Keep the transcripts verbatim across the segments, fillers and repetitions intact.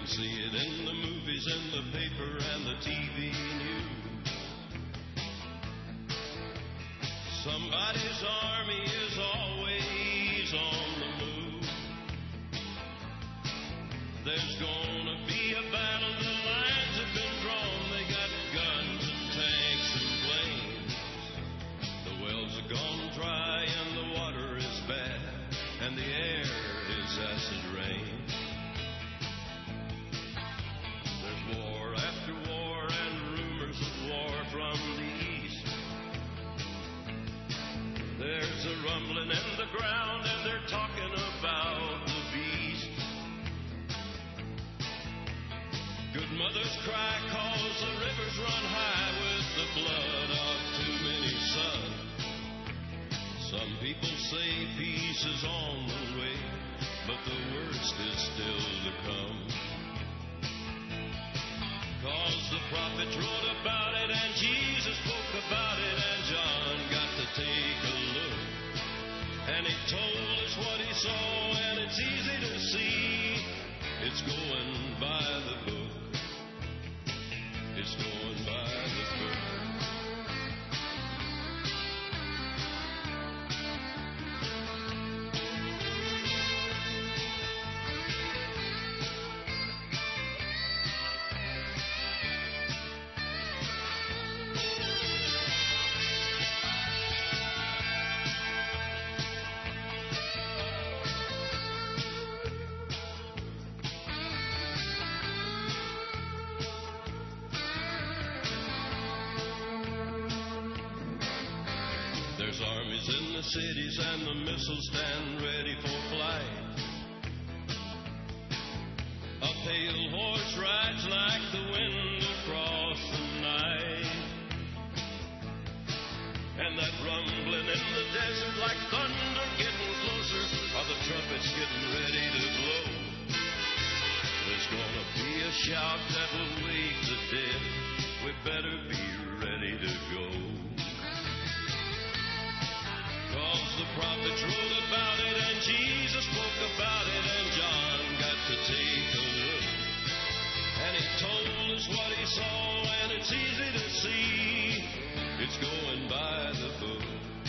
see it in the movies, in the paper, and the T V news. Somebody's army is always on the move. There's gonna be a battle, the lines have been drawn. They got guns and tanks and planes. The wells are gone dry and the water is bad, and the air is acid rain. There's war after war and rumors of war from the east. There's a rumbling in the ground and they're talking about the beast. Good mothers cry cause the rivers run high with the blood of too many sons. Some people say peace is on the way, but the worst is still to come. Cause the prophets wrote about it and Jesus spoke about it and John got to take a look. And he told us what he saw and it's easy to see. It's going by the book. It's going by the book. There's armies in the cities and the missiles stand ready for flight. A pale horse rides like the wind across the night. And that rumbling in the desert like thunder getting closer, are the trumpets getting ready to blow. There's gonna be a shout that will wake the dead. We better be ready to go. Cause the prophets wrote about it and Jesus spoke about it and John got to take a look. And he told us what he saw and it's easy to see. It's going by the book.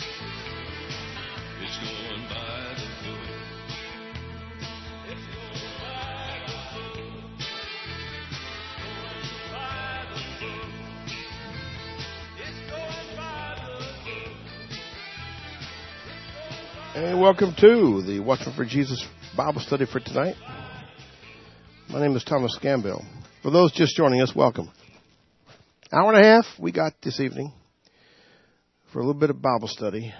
It's going by the book. It's going by the book. Going by the book. It's going by the book. And welcome to the Watching for Jesus Bible study for tonight. My name is Thomas Gambill. For those just joining us, welcome. Hour and a half we got this evening for a little bit of Bible study.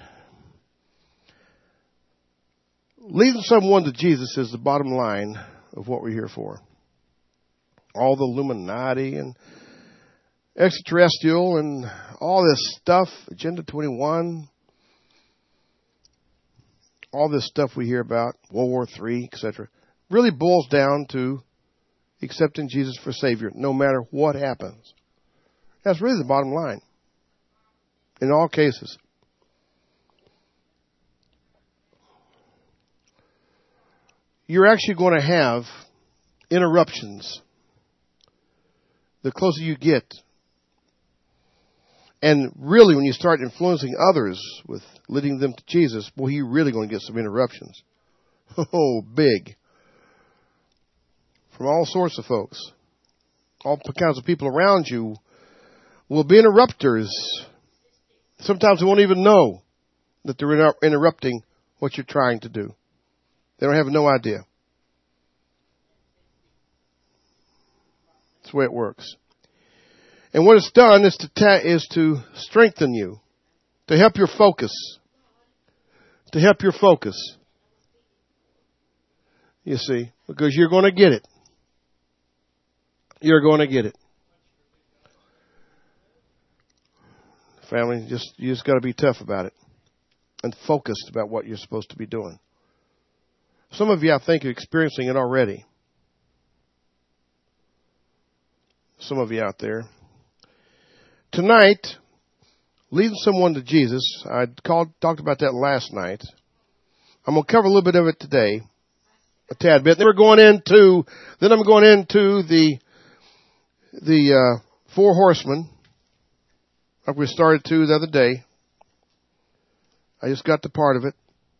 Leading someone to Jesus is the bottom line of what we're here for. All the Illuminati and extraterrestrial and all this stuff, Agenda twenty-one, all this stuff we hear about, World War Three, et cetera, really boils down to accepting Jesus for Savior, no matter what happens. That's really the bottom line in all cases. You're actually going to have interruptions the closer you get. And really, when you start influencing others with leading them to Jesus, well, you're really going to get some interruptions. Oh, big. From all sorts of folks. All kinds of people around you will be interrupters. Sometimes they won't even know that they're inter- interrupting what you're trying to do. They don't have no idea. That's the way it works. And what it's done is to ta- is to strengthen you, to help your focus, to help your focus. You see, because you're going to get it. You're going to get it. Family, just you just got to be tough about it and focused about what you're supposed to be doing. Some of you, I think, are experiencing it already. Some of you out there. Tonight, leading someone to Jesus. I called, talked about that last night. I'm going to cover a little bit of it today. a tad bit. Then we're going into, then I'm going into the, the, uh, four horsemen, like we started to the other day. I just got the part of it.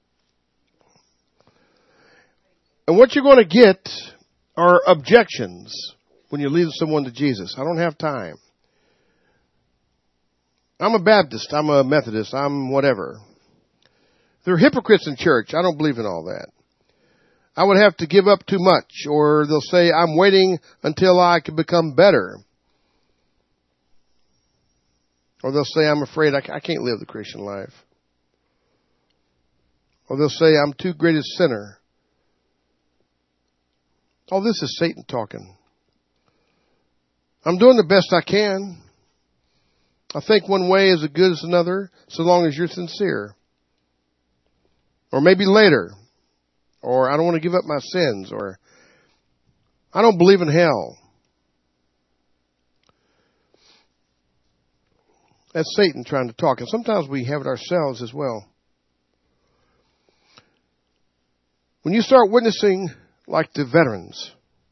And what you're going to get are objections when you lead someone to Jesus. I don't have time. I'm a Baptist. I'm a Methodist. I'm whatever. There are hypocrites in church. I don't believe in all that. I would have to give up too much, or they'll say, I'm waiting until I can become better. Or they'll say, I'm afraid I can't live the Christian life. Or they'll say, I'm too great a sinner. Oh, this is Satan talking. I'm doing the best I can. I think one way is as good as another, so long as you're sincere. Or maybe later. Or I don't want to give up my sins. Or I don't believe in hell. That's Satan trying to talk. And sometimes we have it ourselves as well. When you start witnessing like the veterans,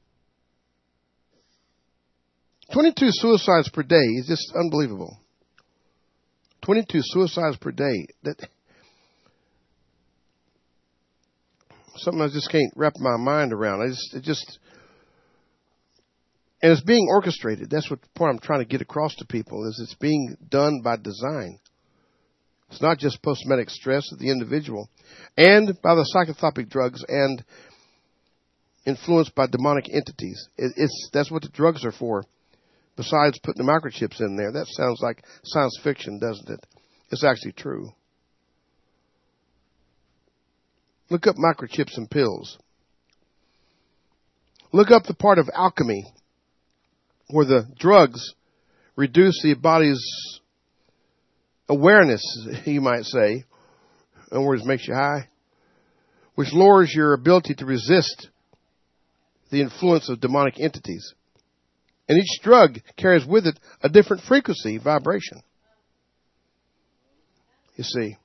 twenty-two suicides per day is just unbelievable. twenty-two suicides per day. That something I just can't wrap my mind around. I just, it just, and it's being orchestrated. That's what the point I'm trying to get across to people is it's being done by design. It's not just post-traumatic stress of the individual, and by the psychotropic drugs and influenced by demonic entities. It, it's that's what the drugs are for. Besides putting the microchips in there, that sounds like science fiction, doesn't it? It's actually true. Look up microchips and pills. Look up the part of alchemy where the drugs reduce the body's awareness, you might say. In other words, makes you high, which lowers your ability to resist the influence of demonic entities. And each drug carries with it a different frequency, vibration. You see.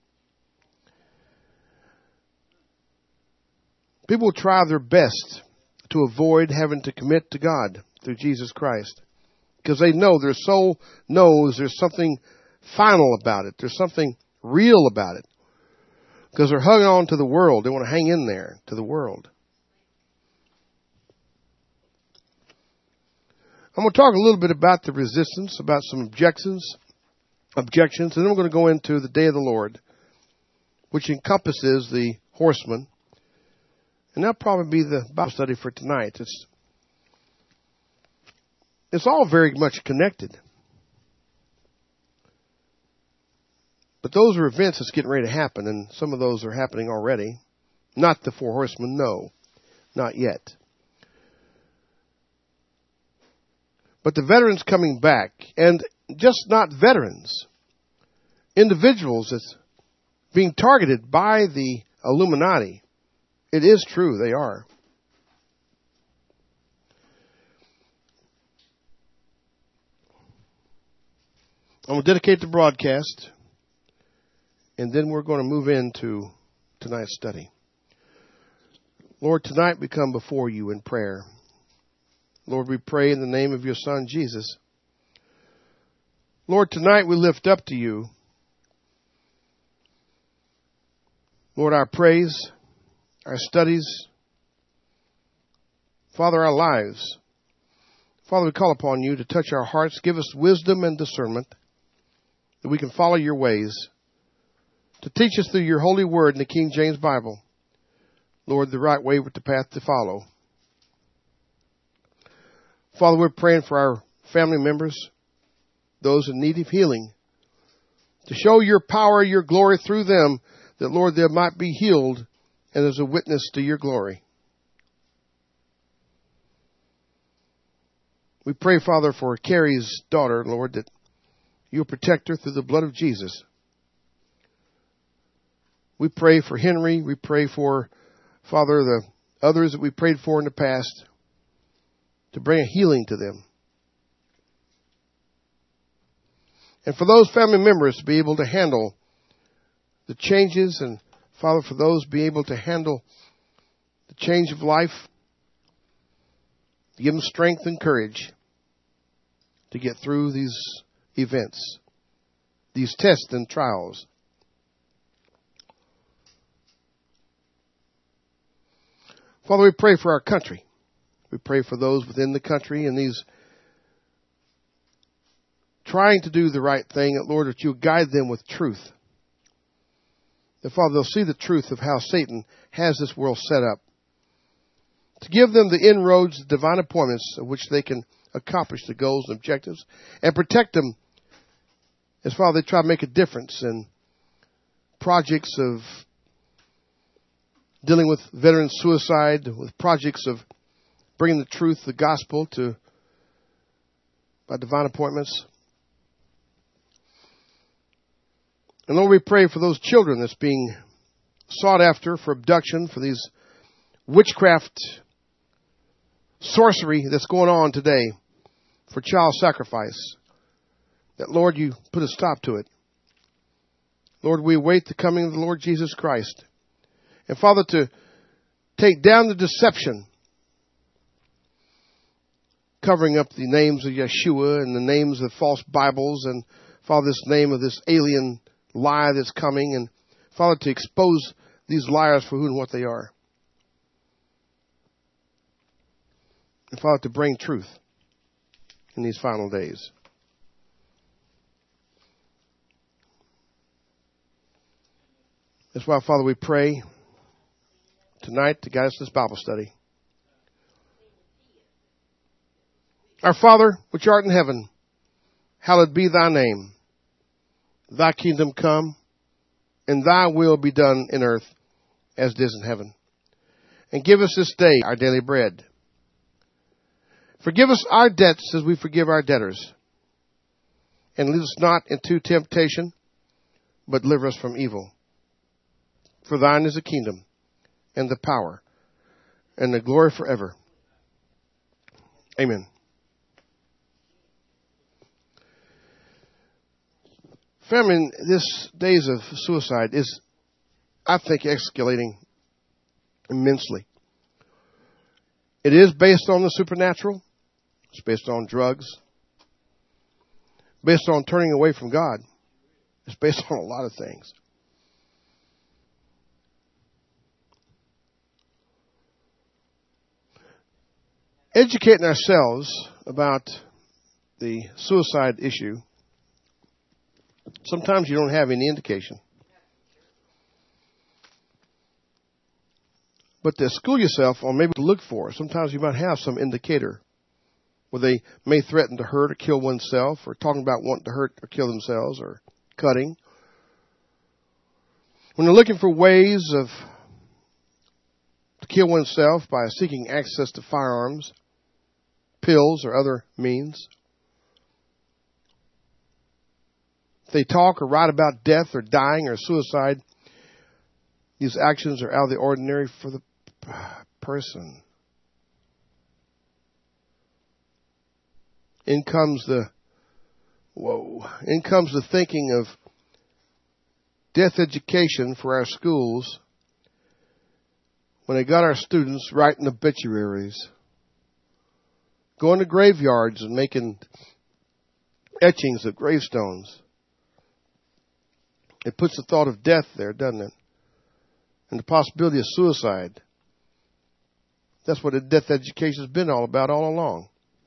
People try their best to avoid having to commit to God through Jesus Christ. Because they know, their soul knows there's something final about it. There's something real about it. Because they're hung on to the world. They want to hang in there to the world. I'm going to talk a little bit about the resistance, about some objections, objections, and then we're going to go into the day of the Lord, which encompasses the horsemen. And that'll probably be the Bible study for tonight. It's, it's all very much connected. But those are events that's getting ready to happen, and some of those are happening already. Not the four horsemen, no, not yet. But the veterans coming back, and just not veterans, individuals that's being targeted by the Illuminati. It is true, they are. I'm going to dedicate the broadcast, and then we're going to move into tonight's study. Lord, tonight we come before you in prayer. Lord, we pray in the name of your Son, Jesus. Lord, tonight we lift up to you, Lord, our praise, our studies, Father, our lives. Father, we call upon you to touch our hearts, give us wisdom and discernment, that we can follow your ways, to teach us through your holy word in the King James Bible, Lord, the right way with the path to follow. Father, we're praying for our family members, those in need of healing, to show your power, your glory through them, that, Lord, they might be healed and as a witness to your glory. We pray, Father, for Carrie's daughter, Lord, that you'll protect her through the blood of Jesus. We pray for Henry. We pray for, Father, the others that we prayed for in the past, to bring a healing to them. And for those family members to be able to handle the changes, and Father, for those be able to handle the change of life, to give them strength and courage to get through these events, these tests and trials. Father, we pray for our country. We pray for those within the country and these trying to do the right thing, that, Lord, that you guide them with truth. That, Father, they'll see the truth of how Satan has this world set up. To give them the inroads, the divine appointments of which they can accomplish the goals and objectives, and protect them as, Father, they try to make a difference in projects of dealing with veteran suicide, with projects of bringing the truth, the gospel, to by divine appointments. And Lord, we pray for those children that's being sought after for abduction, for these witchcraft, sorcery that's going on today, for child sacrifice. That, Lord, you put a stop to it. Lord, we await the coming of the Lord Jesus Christ. And Father, to take down the deception, covering up the names of Yeshua and the names of false Bibles, and Father, this name of this alien lie that's coming, and Father, to expose these liars for who and what they are. And Father, to bring truth in these final days. That's why, Father, we pray tonight to guide us in this Bible study. Our Father, which art in heaven, hallowed be thy name. Thy kingdom come, and thy will be done in earth as it is in heaven. And give us this day our daily bread. Forgive us our debts as we forgive our debtors. And lead us not into temptation, but deliver us from evil. For thine is the kingdom, and the power, and the glory forever. Amen. Family, this days of suicide is, I think, escalating immensely. It is based on the supernatural. It's based on drugs. Based on turning away from God. It's based on a lot of things. Educating ourselves about the suicide issue, sometimes you don't have any indication. But to school yourself on maybe to look for, sometimes you might have some indicator where they may threaten to hurt or kill oneself, or talking about wanting to hurt or kill themselves, or cutting. When they're looking for ways of to kill oneself by seeking access to firearms, pills, or other means. If they talk or write about death or dying or suicide, these actions are out of the ordinary for the person. In comes the, whoa, in comes the thinking of death education for our schools when they got our students writing obituaries, going to graveyards and making etchings of gravestones. It puts the thought of death there, doesn't it? And the possibility of suicide. That's what the death education has been all about all along.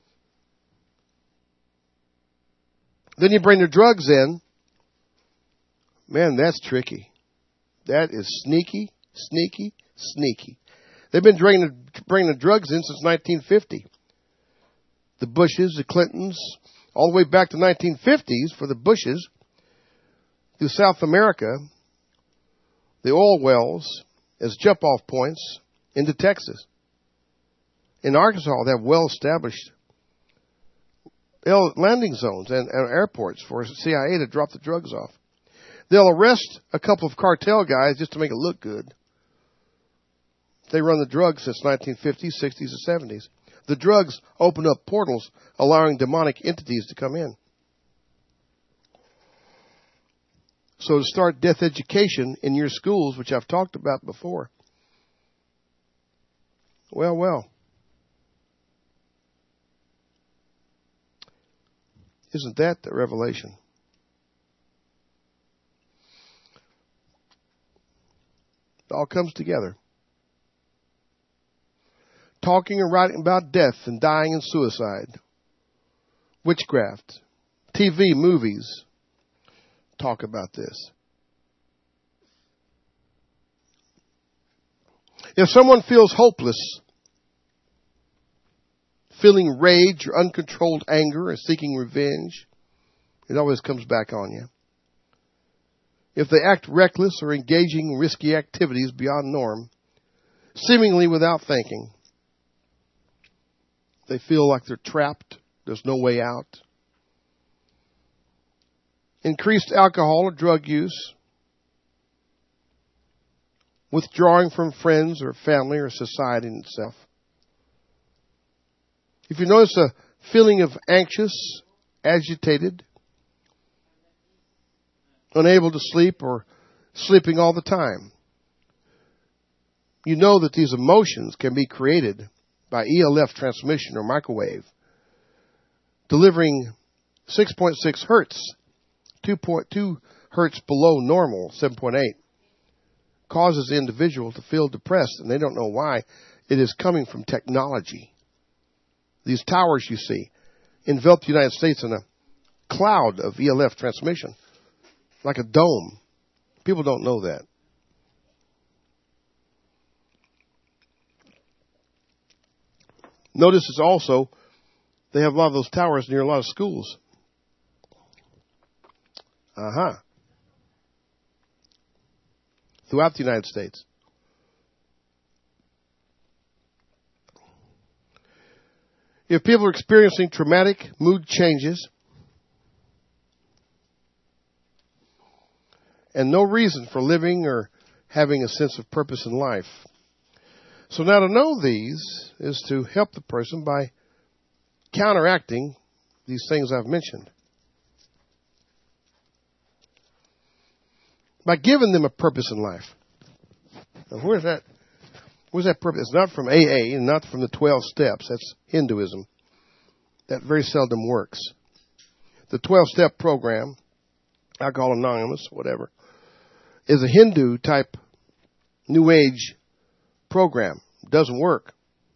Then you bring the drugs in. Man, that's tricky. That is sneaky, sneaky, sneaky. They've been bringing the, bringing the drugs in since nineteen fifty. The Bushes, the Clintons, all the way back to nineteen fifties for the Bushes, through South America, the oil wells as jump-off points into Texas. In Arkansas, they have well-established landing zones and, and airports for C I A to drop the drugs off. They'll arrest a couple of cartel guys just to make it look good. They run the drugs since nineteen fifties, sixties, and seventies. The drugs open up portals, allowing demonic entities to come in. So to start death education in your schools, which I've talked about before, Well, well. Isn't that the revelation? It all comes together. Talking and writing about death and dying and suicide. Witchcraft. T V, movies. Talk about this. If someone feels hopeless, feeling rage or uncontrolled anger or seeking revenge, it always comes back on you. If they act reckless or engaging in risky activities beyond norm, seemingly without thinking, they feel like they're trapped, there's no way out. Increased alcohol or drug use, withdrawing from friends or family or society in itself. If you notice a feeling of anxious, agitated, unable to sleep or sleeping all the time, you know that these emotions can be created by E L F transmission or microwave, delivering six point six hertz, two point two hertz below normal, seven point eight, causes the individual to feel depressed, and they don't know why. It is coming from technology. These towers you see envelop the United States in a cloud of E L F transmission, like a dome. People don't know that. Notice it's also, they have a lot of those towers near a lot of schools. Uh-huh. Throughout the United States. If people are experiencing traumatic mood changes and no reason for living or having a sense of purpose in life. So now to know these is to help the person by counteracting these things I've mentioned. By giving them a purpose in life. Now where's that? Where's that purpose? It's not from A A and not from the twelve steps. That's Hinduism. That very seldom works. The twelve-step program, Alcoholics Anonymous, whatever, is a Hindu type New Age program. It doesn't work.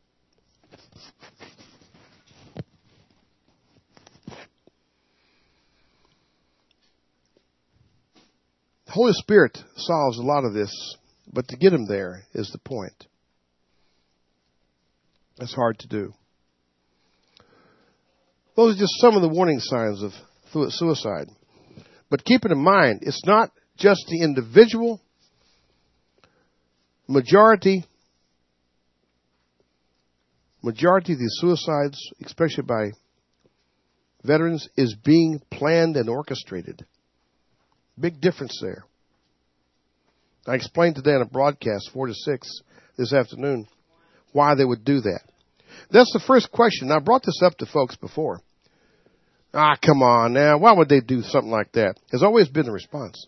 The Holy Spirit solves a lot of this, but to get him there is the point. That's hard to do. Those are just some of the warning signs of suicide. But keep it in mind, it's not just the individual. Majority, majority of these suicides, especially by veterans, is being planned and orchestrated. Big difference there. I explained today on a broadcast, four to six this afternoon, why they would do that. That's the first question. I brought this up to folks before. Ah, come on now. Why would they do something like that? There's always been a response.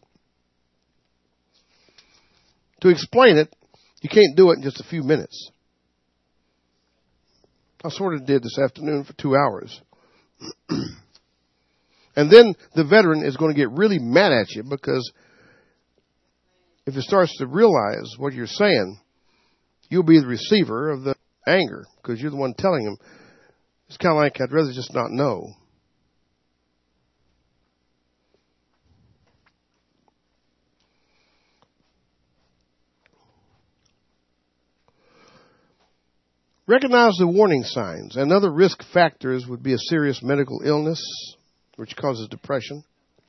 To explain it, you can't do it in just a few minutes. I sort of did this afternoon for two hours. And then the veteran is going to get really mad at you because if it starts to realize what you're saying, you'll be the receiver of the anger because you're the one telling him. It's kind of like, I'd rather just not know. Recognize the warning signs. And other risk factors would be a serious medical illness, which causes depression.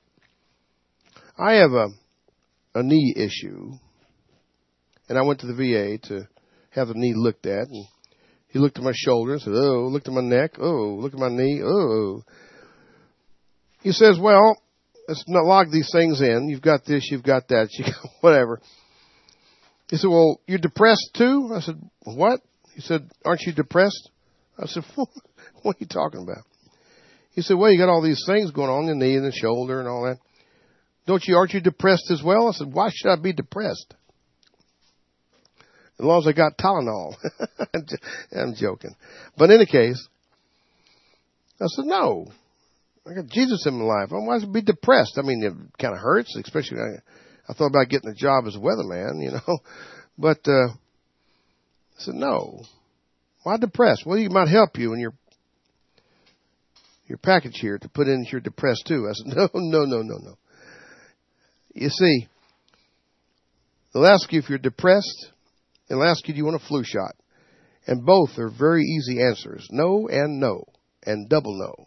I have a, a knee issue, and I went to the V A to have the knee looked at, and he looked at my shoulder and said, oh, looked at my neck, oh, look at my knee, oh. He says, well, let's not log these things in. You've got this, you've got that, you got whatever. He said, well, you're depressed too? I said, what? He said, aren't you depressed? I said, what are you talking about? He said, well, you got all these things going on, the knee and the shoulder and all that. Don't you, aren't you depressed as well? I said, why should I be depressed? As long as I got Tylenol. I'm joking. But in any case, I said, no. I got Jesus in my life. Why should I be depressed? I mean, it kind of hurts, especially I, I thought about getting a job as a weatherman, you know. But uh, I said, no. Why depressed? Well, you might help you in your your package here to put in if you're depressed too. I said, no, no, no, no, no. You see, they'll ask you if you're depressed, and they'll ask you, do you want a flu shot? And both are very easy answers. No and no. And double no.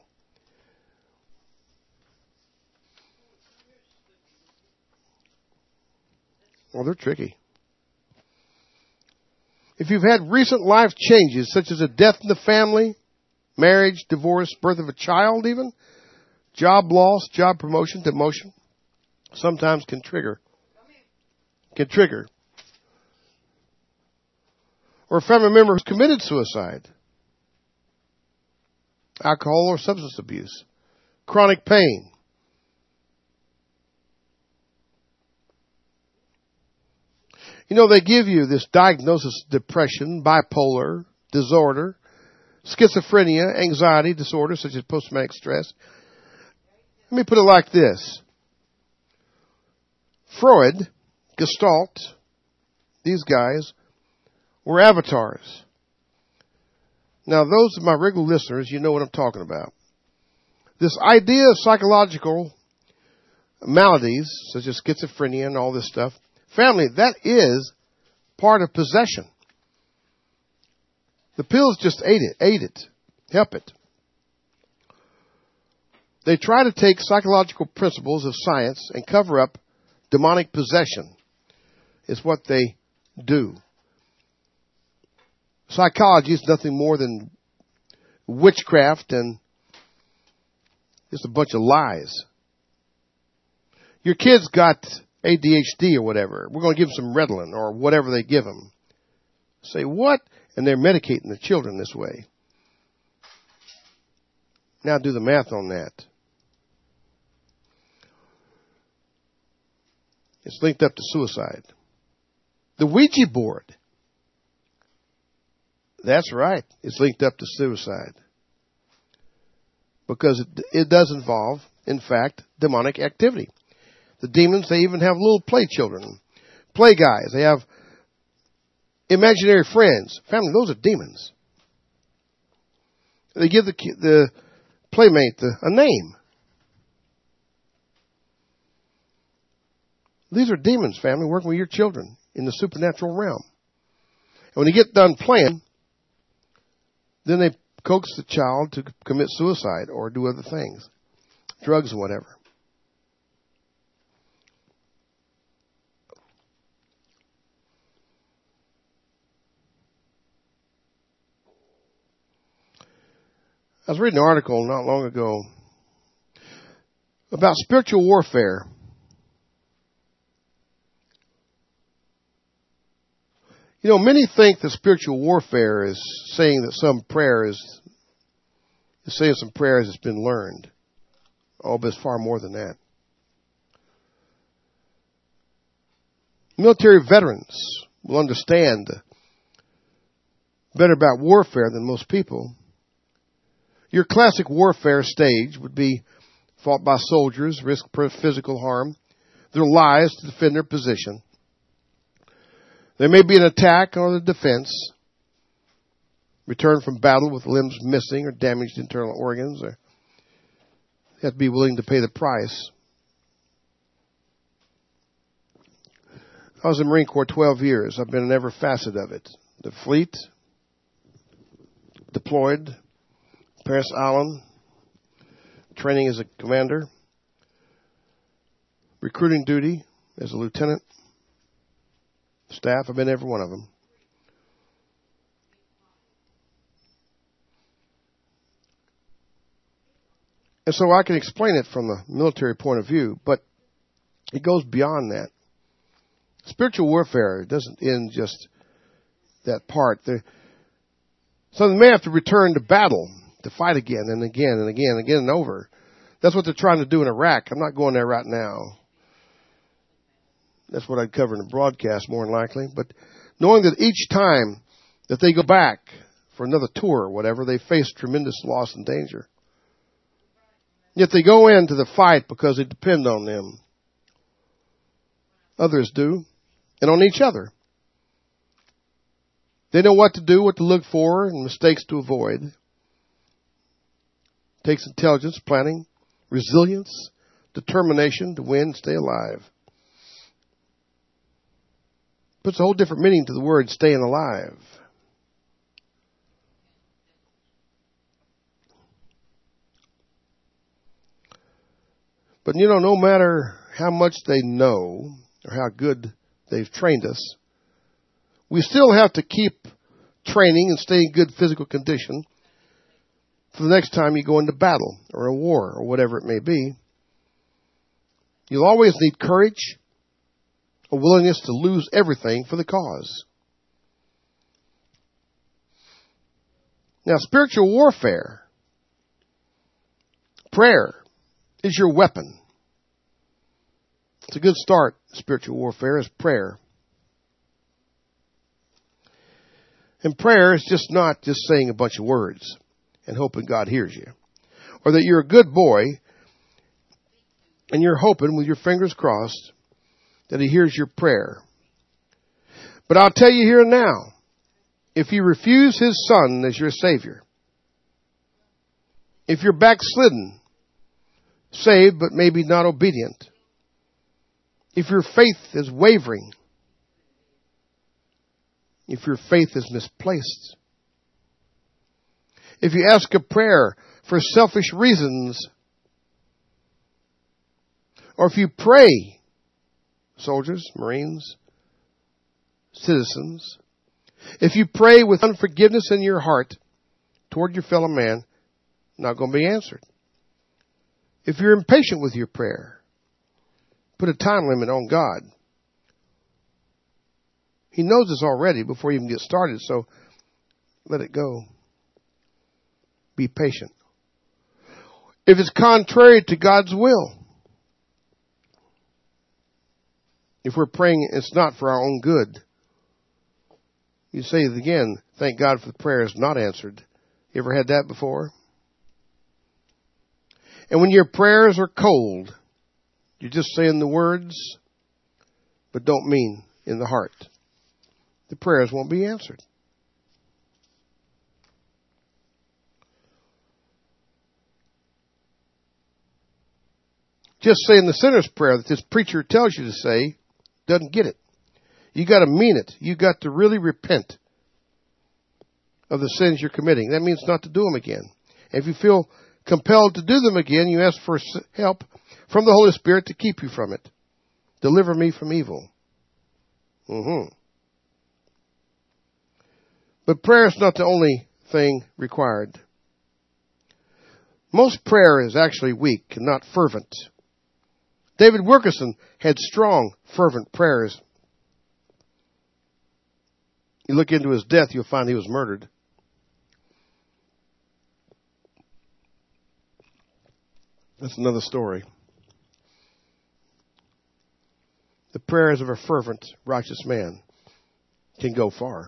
Well, they're tricky. If you've had recent life changes, such as a death in the family, marriage, divorce, birth of a child even, job loss, job promotion, demotion, sometimes can trigger. Can trigger. Or a family member who's committed suicide, alcohol or substance abuse, chronic pain. You know, they give you this diagnosis of depression, bipolar, disorder, schizophrenia, anxiety disorder, such as post-traumatic stress. Let me put it like this. Freud, Gestalt, these guys were avatars. Now, those of my regular listeners, you know what I'm talking about. This idea of psychological maladies, such as schizophrenia and all this stuff, family, that is part of possession. The pills just aid it, aid it, help it. They try to take psychological principles of science and cover up demonic possession. Is what they do. Psychology is nothing more than witchcraft and just a bunch of lies. Your kid's got A D H D or whatever. We're going to give them some Ritalin or whatever they give them. Say, what? And they're medicating the children this way. Now do the math on that. It's linked up to suicide. The Ouija board. That's right. It's linked up to suicide. Because it, it does involve, in fact, demonic activity. The demons, they even have little play children, play guys. They have imaginary friends. Family, those are demons. They give the the playmate the, a name. These are demons, family, working with your children in the supernatural realm. And when they get done playing, then they coax the child to commit suicide or do other things, drugs and whatever. I was reading an article not long ago about spiritual warfare. You know, many think that spiritual warfare is saying that some prayer is, is saying some prayers has been learned. Oh, but it's far more than that. Military veterans will understand better about warfare than most people. Your classic warfare stage would be fought by soldiers, risk physical harm, their lives to defend their position. There may be an attack or a defense, return from battle with limbs missing or damaged internal organs, or you have to be willing to pay the price. I was in the Marine Corps twelve years. I've been in every facet of it. The fleet, deployed, Parris Island, training as a commander, recruiting duty as a lieutenant, staff. I've been in every one of them. And so I can explain it from the military point of view, but it goes beyond that. Spiritual warfare doesn't end just that part. There, so they may have to return to battle to fight again and again and again and again and over. That's what they're trying to do in Iraq. I'm not going there right now. That's what I'd cover in the broadcast more than likely. But knowing that each time that they go back for another tour or whatever, they face tremendous loss and danger. Yet they go into the fight because they depend on them. Others do, and on each other. They know what to do, what to look for, and mistakes to avoid. It takes intelligence, planning, resilience, determination to win and stay alive. Puts a whole different meaning to the word staying alive. But you know, no matter how much they know or how good they've trained us, we still have to keep training and stay in good physical condition for the next time you go into battle or a war or whatever it may be. You'll always need courage, a willingness to lose everything for the cause. Now, spiritual warfare, prayer, is your weapon. It's a good start. Spiritual warfare is prayer. And prayer is just not just saying a bunch of words and hoping God hears you. Or that you're a good boy and you're hoping with your fingers crossed that He hears your prayer. But I'll tell you here and now, if you refuse His Son as your Savior, if you're backslidden, saved but maybe not obedient, if your faith is wavering, if your faith is misplaced, if you ask a prayer for selfish reasons, or if you pray, soldiers, Marines, citizens, if you pray with unforgiveness in your heart toward your fellow man, not going to be answered. If you're impatient with your prayer, put a time limit on God. He knows this already before you even get started, so let it go. Be patient. If it's contrary to God's will, if we're praying it's not for our own good, you say it again, thank God for the prayers not answered. You ever had that before? And when your prayers are cold, you're just saying the words, but don't mean in the heart, the prayers won't be answered. Just saying the sinner's prayer that this preacher tells you to say doesn't get it. You got to mean it. You got to really repent of the sins you're committing. That means not to do them again. And if you feel compelled to do them again, you ask for help from the Holy Spirit to keep you from it. Deliver me from evil. Mm-hmm. But prayer is not the only thing required. Most prayer is actually weak and not fervent. David Wilkerson had strong, fervent prayers. You look into his death, you'll find he was murdered. That's another story. The prayers of a fervent, righteous man can go far.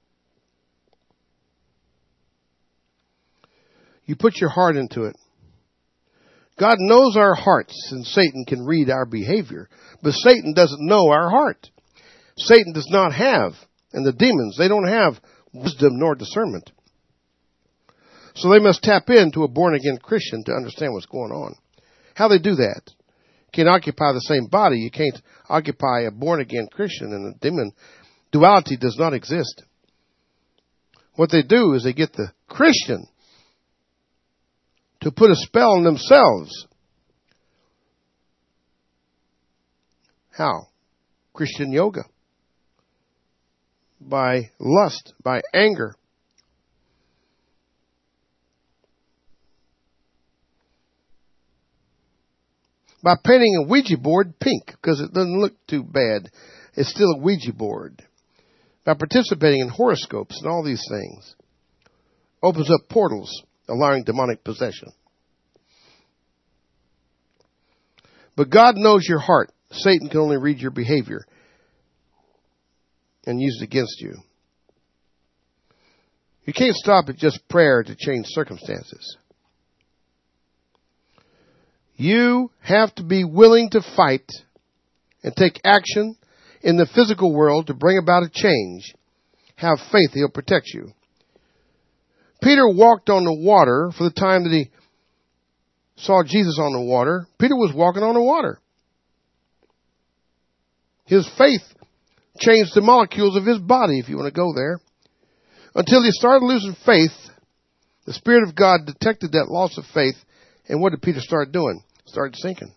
You put your heart into it. God knows our hearts, and Satan can read our behavior. But Satan doesn't know our heart. Satan does not have, and the demons, they don't have wisdom nor discernment. So they must tap into a born-again Christian to understand what's going on. How they do that? You can't occupy the same body. You can't occupy a born-again Christian and a demon. Duality does not exist. What they do is they get the Christian to put a spell on themselves. How? Christian yoga. By lust, by anger. By painting a Ouija board pink, because it doesn't look too bad. It's still a Ouija board. By participating in horoscopes and all these things. Opens up portals, allowing demonic possession. But God knows your heart. Satan can only read your behavior. and used against you. You can't stop at just prayer to change circumstances. You have to be willing to fight and take action in the physical world to bring about a change. Have faith He'll protect you. Peter walked on the water for the time that he saw Jesus on the water. Peter was walking on the water. His faith changed the molecules of his body, if you want to go there. Until he started losing faith, the Spirit of God detected that loss of faith, and what did Peter start doing? Started sinking.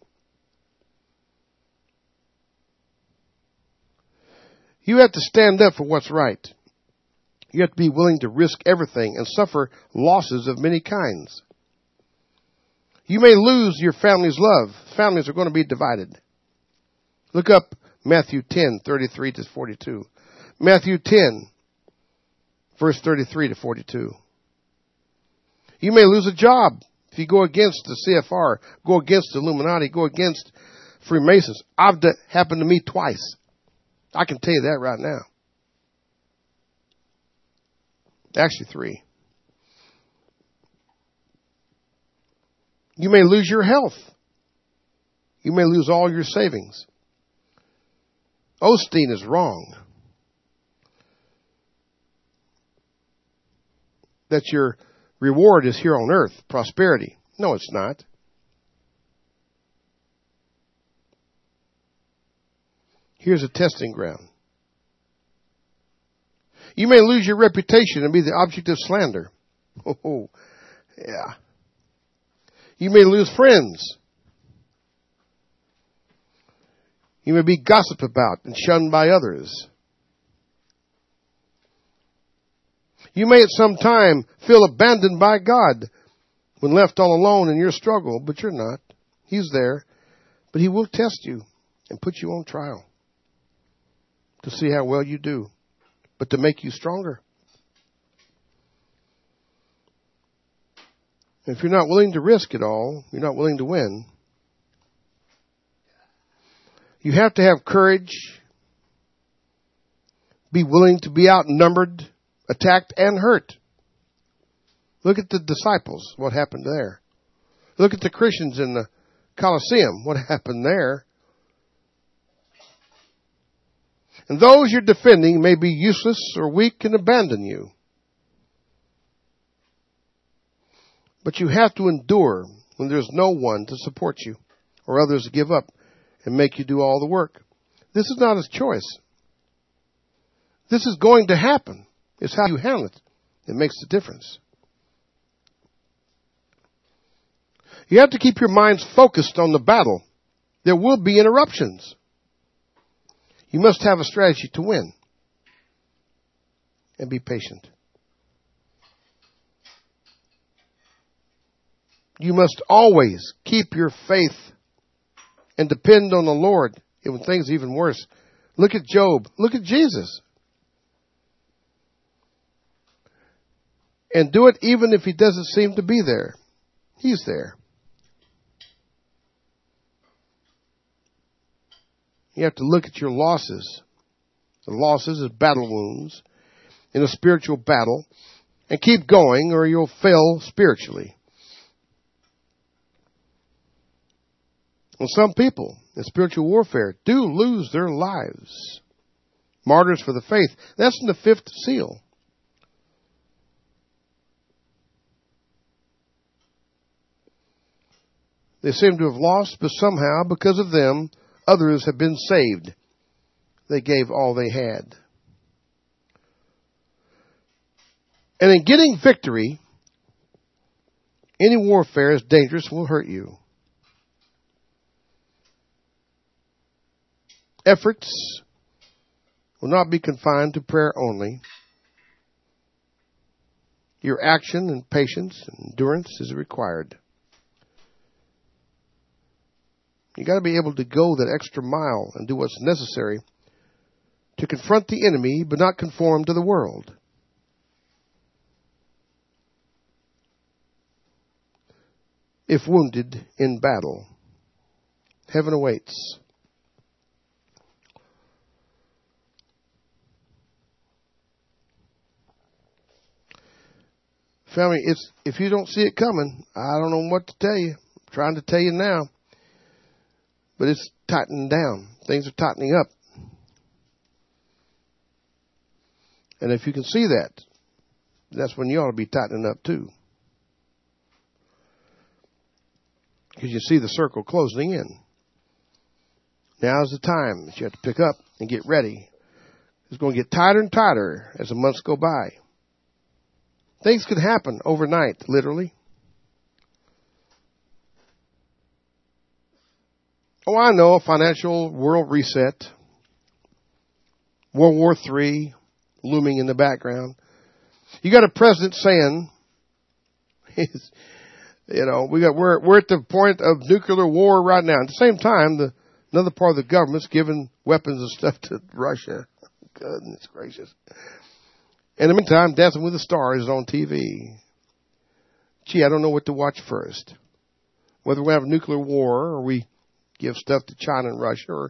You have to stand up for what's right. You have to be willing to risk everything and suffer losses of many kinds. You may lose your family's love. Families are going to be divided. Look up Matthew ten, thirty-three to forty-two. Matthew ten, verse thirty-three to forty-two. You may lose a job if you go against the C F R, go against the Illuminati, go against Freemasons. I've done, happened to me twice. I can tell you that right now. Actually, three. You may lose your health. You may lose all your savings. Osteen is wrong. That your reward is here on earth, prosperity. No, it's not. Here's a testing ground. You may lose your reputation and be the object of slander. Oh, yeah. You may lose friends. You may be gossiped about and shunned by others. You may at some time feel abandoned by God when left all alone in your struggle, but you're not. He's there, but He will test you and put you on trial to see how well you do, but to make you stronger. If you're not willing to risk it all, you're not willing to win. You have to have courage, be willing to be outnumbered, attacked, and hurt. Look at the disciples, what happened there. Look at the Christians in the Colosseum, what happened there. And those you're defending may be useless or weak and abandon you. But you have to endure when there's no one to support you or others to give up and make you do all the work. This is not a choice. This is going to happen. It's how you handle it that makes the difference. You have to keep your minds focused on the battle. There will be interruptions. You must have a strategy to win. And be patient. You must always keep your faith and depend on the Lord when things are even worse. Look at Job. Look at Jesus. And do it even if He doesn't seem to be there. He's there. You have to look at your losses. The losses as battle wounds in a spiritual battle and keep going or you'll fail spiritually. Well, some people in spiritual warfare do lose their lives. Martyrs for the faith. That's in the fifth seal. They seem to have lost, but somehow, because of them, others have been saved. They gave all they had. And in getting victory, any warfare is dangerous, will hurt you. Efforts will not be confined to prayer only. Your action and patience and endurance is required. You got to be able to go that extra mile and do what's necessary to confront the enemy, but not conform to the world. If wounded in battle, heaven awaits. Family, it's, if you don't see it coming, I don't know what to tell you. I'm trying to tell you now. But it's tightening down. Things are tightening up. And if you can see that, that's when you ought to be tightening up too. Because you see the circle closing in. Now's the time that you have to pick up and get ready. It's going to get tighter and tighter as the months go by. Things could happen overnight, literally. Oh, I know, a financial world reset. World War Three looming in the background. You got a president saying, you know, we got we're we're at the point of nuclear war right now. At the same time, the another part of the government's giving weapons and stuff to Russia. Goodness gracious. In the meantime, Dancing with the Stars is on T V. Gee, I don't know what to watch first. Whether we have a nuclear war or we give stuff to China and Russia or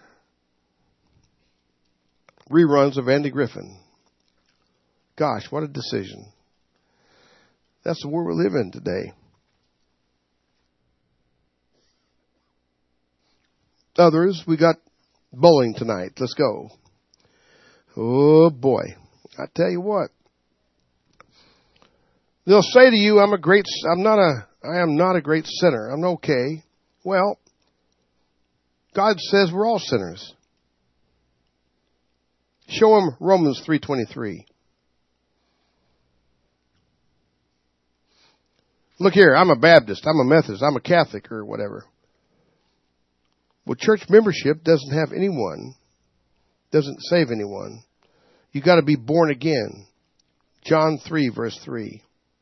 reruns of Andy Griffin. Gosh, what a decision. That's the world we live in today. Others, we got bowling tonight. Let's go. Oh boy. I tell you what. They'll say to you, I'm a great, I'm not a, I am not a great sinner. I'm okay. Well, God says we're all sinners. Show them Romans three twenty-three. Look here, I'm a Baptist, I'm a Methodist, I'm a Catholic or whatever. Well, church membership doesn't have anyone, doesn't save anyone. You got to be born again. John three, verse three.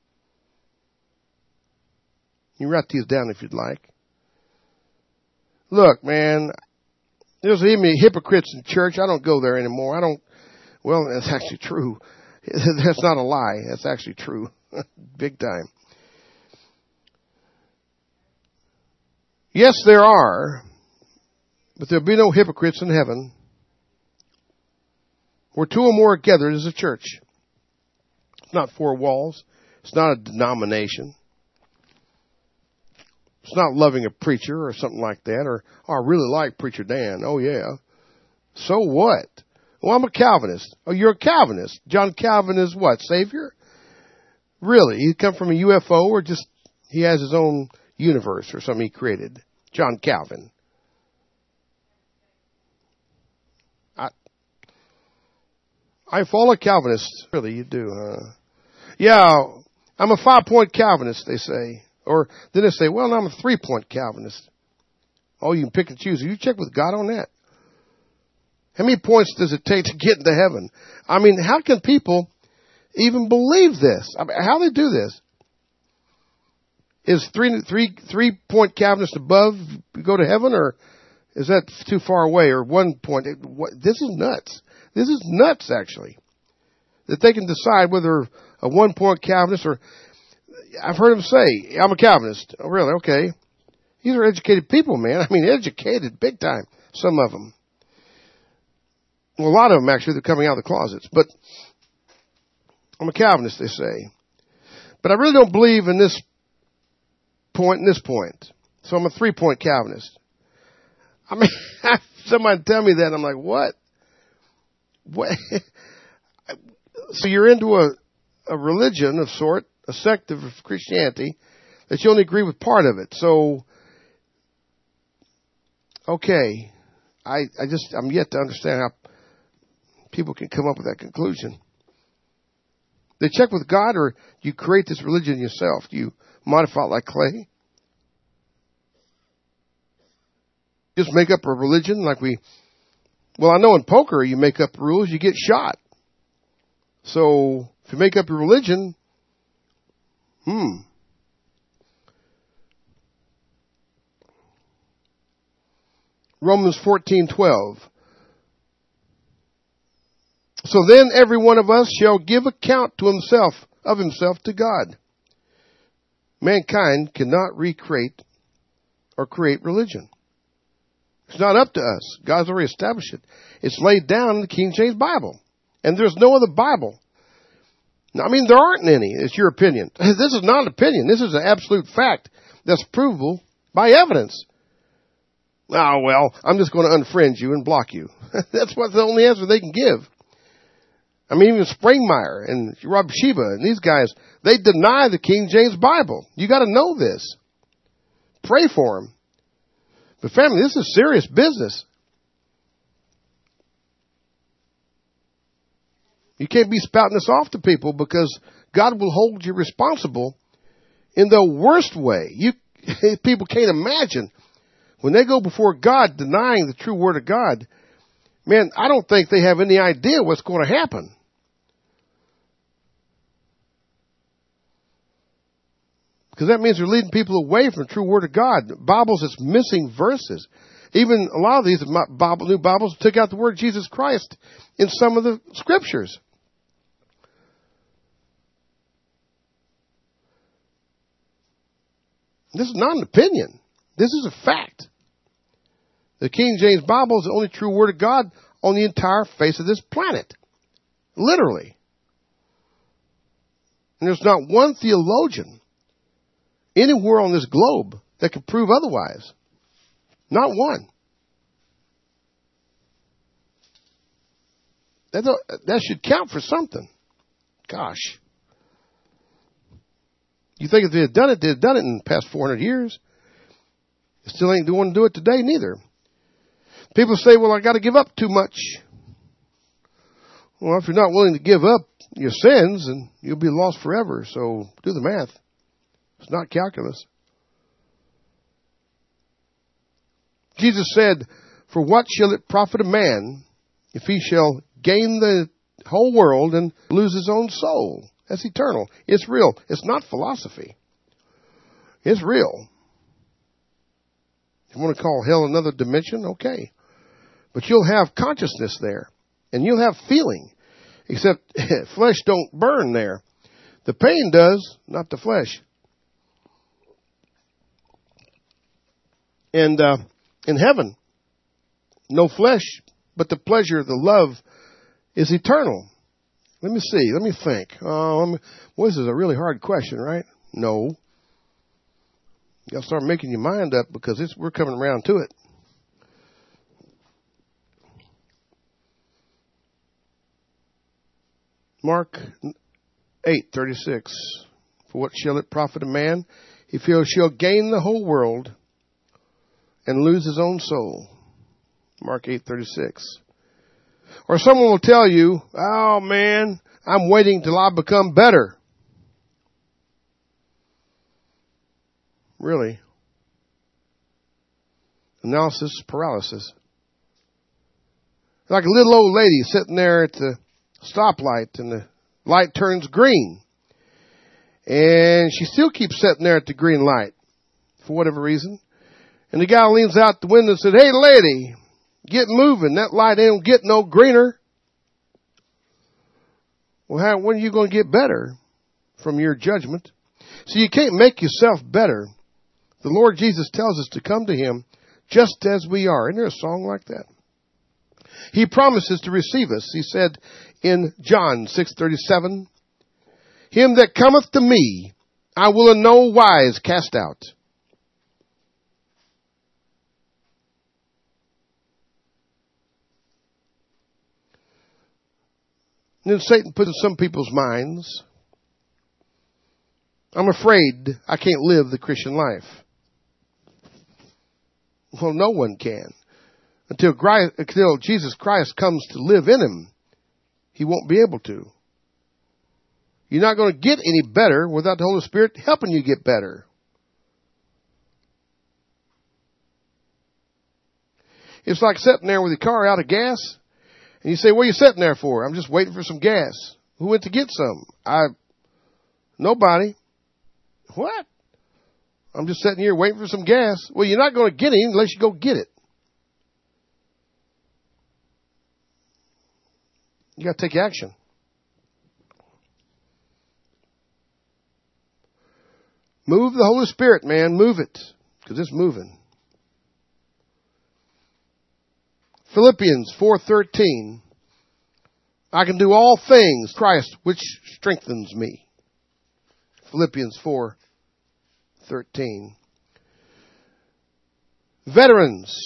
You write these down if you'd like. Look, man, there's even hypocrites in church. I don't go there anymore. I don't, well, that's actually true. That's not a lie. That's actually true. Big time. Yes, there are, but there'll be no hypocrites in heaven. Where two or more are gathered as a church. It's not four walls. It's not a denomination. It's not loving a preacher or something like that. Or, oh, I really like Preacher Dan. Oh, yeah. So what? Well, I'm a Calvinist. Oh, you're a Calvinist. John Calvin is what? Savior? Really? He come from a U F O or just he has his own universe or something he created? John Calvin. I, I follow Calvinists. Really, you do, huh? Yeah, I'm a five-point Calvinist, they say. Or then they say, well, no, I'm a three-point Calvinist. Oh, you can pick and choose. You check with God on that. How many points does it take to get into heaven? I mean, how can people even believe this? I mean, how do they do this? Is three, three, three-point Calvinist above you go to heaven, or is that too far away? Or one point? What, this is nuts. This is nuts, actually. That they can decide whether a one-point Calvinist or... I've heard them say, I'm a Calvinist. Oh, really? Okay. These are educated people, man. I mean, educated big time. Some of them. Well, a lot of them, actually, they're coming out of the closets. But I'm a Calvinist, they say. But I really don't believe in this point and this point. So I'm a three-point Calvinist. I mean, somebody tell me that, I'm like, what? What? So you're into a, a religion of sort, a sect of Christianity, that you only agree with part of it. So, okay, I, I just, I'm yet to understand how people can come up with that conclusion. They check with God, or you create this religion yourself? Do you modify it like clay? Just make up a religion like we, well, I know in poker you make up rules, you get shot. So, if you make up your religion, Hmm. Romans fourteen twelve. So then every one of us shall give account to himself, of himself to God. Mankind cannot recreate or create religion. It's not up to us. God's already established it. It's laid down in the King James Bible. And there's no other Bible. I mean, there aren't any. It's your opinion. This is not an opinion. This is an absolute fact that's provable by evidence. Oh, well, I'm just going to unfriend you and block you. That's what the only answer they can give. I mean, even Springmeyer and Rob Sheba and these guys, they deny the King James Bible. You got to know this. Pray for them. But family, this is serious business. You can't be spouting this off to people because God will hold you responsible in the worst way. You people can't imagine when they go before God denying the true word of God. Man, I don't think they have any idea what's going to happen. Because that means they're leading people away from the true word of God. Bibles that's missing verses. Even a lot of these Bible, new Bibles took out the word Jesus Christ in some of the scriptures. This is not an opinion. This is a fact. The King James Bible is the only true word of God on the entire face of this planet. Literally. And there's not one theologian anywhere on this globe that can prove otherwise. Not one. That, that should count for something. Gosh. You think if they had done it, they'd have done it in the past four hundred years. They still ain't doing to do it today neither. People say, well, I got to give up too much. Well, if you're not willing to give up your sins, then you'll be lost forever. So do the math. It's not calculus. Jesus said, for what shall it profit a man if he shall gain the whole world and lose his own soul? That's eternal. It's real. It's not philosophy. It's real. If you want to call hell another dimension, okay. But you'll have consciousness there. And you'll have feeling. Except flesh don't burn there. The pain does, not the flesh. And uh, in heaven, no flesh, but the pleasure, the love is eternal. Let me see. Let me think. Um, well, this is a really hard question, right? No. You got to start making your mind up because it's, we're coming around to it. Mark eight thirty-six. For what shall it profit a man if he shall gain the whole world and lose his own soul? Mark eight thirty-six. Or someone will tell you, oh man, I'm waiting till I become better. Really? Analysis paralysis. Like a little old lady sitting there at the stoplight and the light turns green. And she still keeps sitting there at the green light for whatever reason. And the guy leans out the window and said, hey lady, get moving. That light ain't get no greener. Well, how, when are you going to get better from your judgment? So you can't make yourself better. The Lord Jesus tells us to come to Him just as we are. Isn't there a song like that? He promises to receive us. He said in John six thirty-seven, him that cometh to me, I will in no wise cast out. And then Satan puts in some people's minds, I'm afraid I can't live the Christian life. Well, no one can. Until, until Jesus Christ comes to live in him, he won't be able to. You're not going to get any better without the Holy Spirit helping you get better. It's like sitting there with your car out of gas, and you say, what are you sitting there for? I'm just waiting for some gas. Who went to get some? I, nobody. What? I'm just sitting here waiting for some gas. Well, you're not going to get any unless you go get it. You got to take action. Move the Holy Spirit, man. Move it. Because it's moving. Philippians four thirteen. I can do all things, Christ, which strengthens me. Philippians four thirteen. Veterans.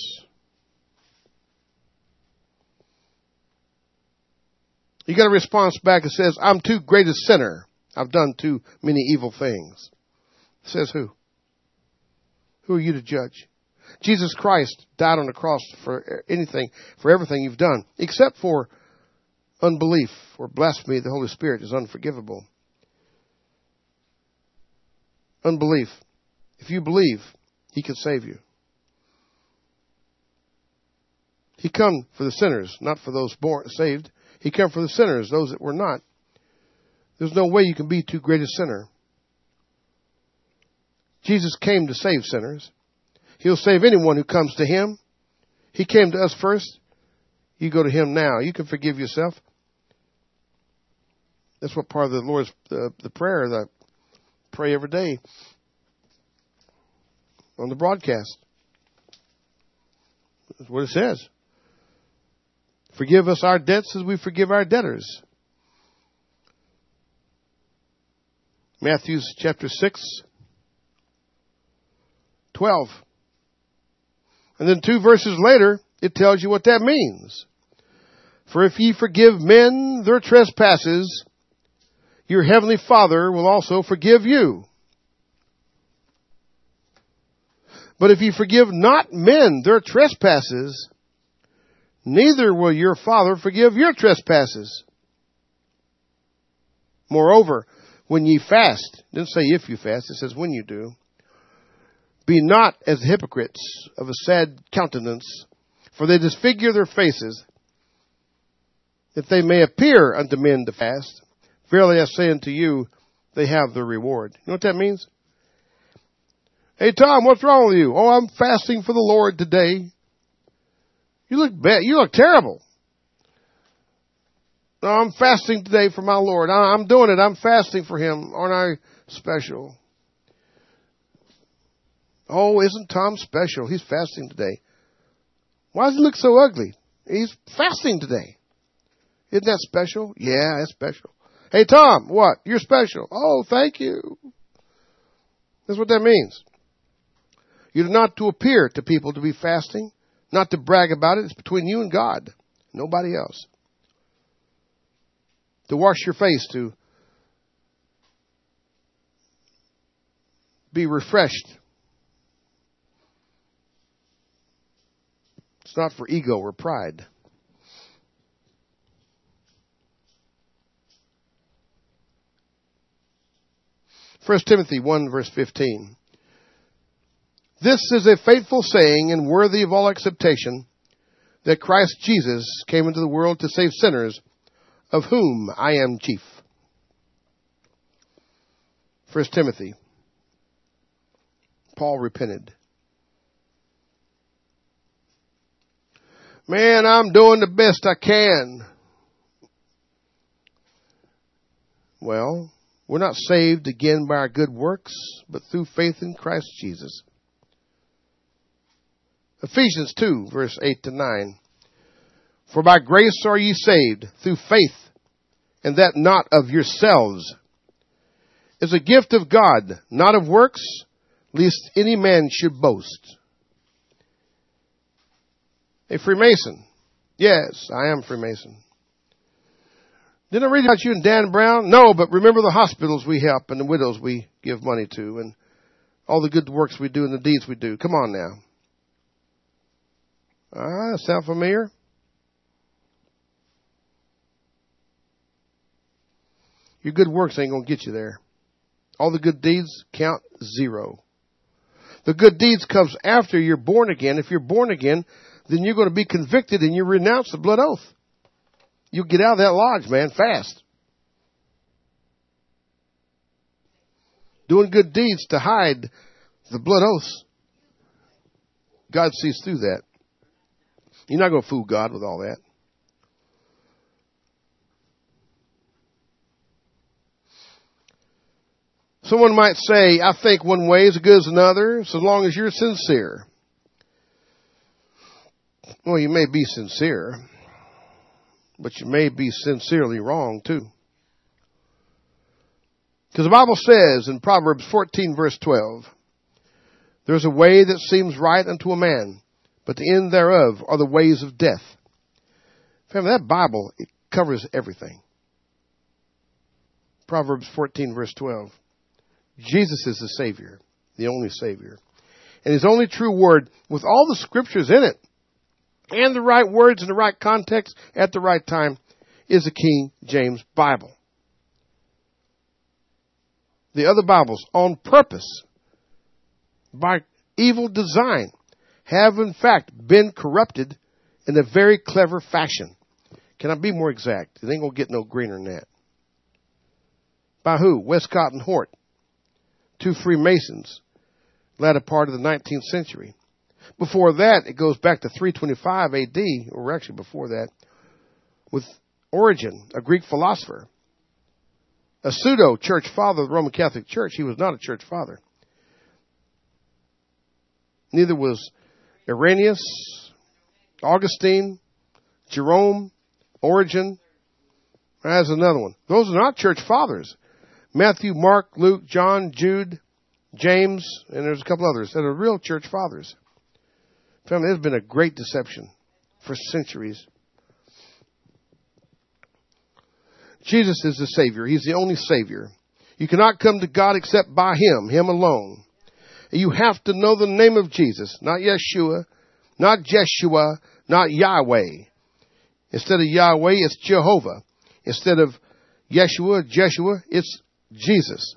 You got a response back that says, I'm too great a sinner. I've done too many evil things. Says who? Who are you to judge? Jesus Christ died on the cross for anything, for everything you've done, except for unbelief or blasphemy of the Holy Spirit is unforgivable. Unbelief. If you believe, He can save you. He come for the sinners, not for those born saved. He came for the sinners, those that were not. There's no way you can be too great a sinner. Jesus came to save sinners. He'll save anyone who comes to Him. He came to us first. You go to Him now. You can forgive yourself. That's what part of the Lord's the, the prayer that I pray every day on the broadcast. That's what it says. Forgive us our debts as we forgive our debtors. Matthew chapter six, twelve. And then two verses later, it tells you what that means. For if ye forgive men their trespasses, your heavenly Father will also forgive you. But if ye forgive not men their trespasses, neither will your Father forgive your trespasses. Moreover, when ye fast, it didn't say if you fast, it says when you do, be not as hypocrites of a sad countenance, for they disfigure their faces, that they may appear unto men to fast. Verily I say unto you, they have their reward. You know what that means? Hey Tom, what's wrong with you? Oh, I'm fasting for the Lord today. You look bad. You look terrible. No, I'm fasting today for my Lord. I'm doing it. I'm fasting for Him. Aren't I special? Oh, isn't Tom special? He's fasting today. Why does he look so ugly? He's fasting today. Isn't that special? Yeah, that's special. Hey, Tom, what? You're special. Oh, thank you. That's what that means. You're not to appear to people to be fasting, not to brag about it. It's between you and God, nobody else. To wash your face, to be refreshed. It's not for ego or pride. First Timothy one verse fifteen. This is a faithful saying and worthy of all acceptation, that Christ Jesus came into the world to save sinners, of whom I am chief. First Timothy. Paul repented. Man, I'm doing the best I can. Well, we're not saved again by our good works, but through faith in Christ Jesus. Ephesians two, verse eight to nine. For by grace are ye saved, through faith, and that not of yourselves. Is a gift of God, not of works, lest any man should boast. A Freemason. Yes, I am Freemason. Didn't I read about you and Dan Brown? No, but remember the hospitals we help and the widows we give money to and all the good works we do and the deeds we do. Come on now. Ah, sound familiar? Your good works ain't going to get you there. All the good deeds count zero. The good deeds comes after you're born again. If you're born again, then you're going to be convicted and you renounce the blood oath. You'll get out of that lodge, man, fast. Doing good deeds to hide the blood oaths. God sees through that. You're not going to fool God with all that. Someone might say, I think one way is as good as another, so long as you're sincere. Well, you may be sincere, but you may be sincerely wrong too. Because the Bible says in Proverbs fourteen, verse twelve, there's a way that seems right unto a man, but the end thereof are the ways of death. Family, that Bible, it covers everything. Proverbs fourteen, verse twelve. Jesus is the Savior, the only Savior. And His only true word, with all the scriptures in it, and the right words in the right context at the right time, is the King James Bible. The other Bibles, on purpose, by evil design, have in fact been corrupted in a very clever fashion. Can I be more exact? It ain't going to get no greener than that. By who? Westcott and Hort, two Freemasons, latter part of the nineteenth century. Before that, it goes back to three twenty-five A D, or actually before that, with Origen, a Greek philosopher, a pseudo-church father of the Roman Catholic Church. He was not a church father. Neither was Irenaeus, Augustine, Jerome, Origen. There's another one. Those are not church fathers. Matthew, Mark, Luke, John, Jude, James, and there's a couple others that are real church fathers. Family, there's been a great deception for centuries. Jesus is the Savior. He's the only Savior. You cannot come to God except by Him, Him alone. You have to know the name of Jesus, not Yeshua, not Jeshua, not Yahweh. Instead of Yahweh, it's Jehovah. Instead of Yeshua, Jeshua, it's Jesus.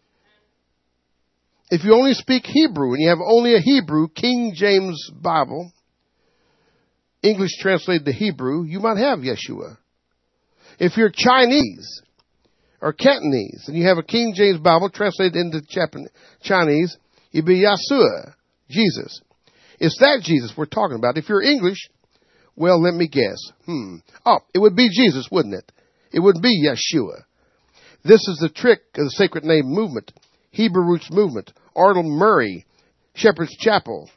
If you only speak Hebrew and you have only a Hebrew King James Bible, English translated to Hebrew, you might have Yeshua. If you're Chinese or Cantonese and you have a King James Bible translated into Chinese, you'd be Yeshua, Jesus. It's that Jesus we're talking about. If you're English, well, let me guess. Hmm. Oh, it would be Jesus, wouldn't it? It would be Yeshua. This is the trick of the Sacred Name movement, Hebrew Roots movement, Arnold Murray, Shepherd's Chapel.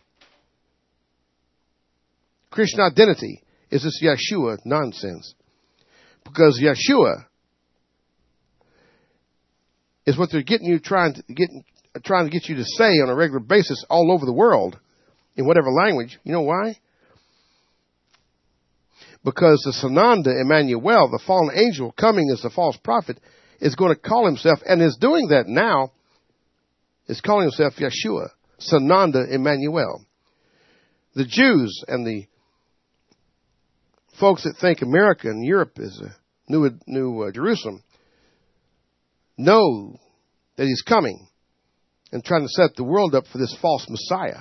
Christian identity is this Yeshua nonsense. Because Yeshua is what they're getting you trying to get, trying to get you to say on a regular basis all over the world in whatever language. You know why? Because the Sananda Emmanuel, the fallen angel coming as the false prophet, is going to call himself, and is doing that now, is calling himself Yeshua, Sananda Emmanuel. The Jews and the folks that think America and Europe is a new, new uh, Jerusalem know that He's coming and trying to set the world up for this false Messiah.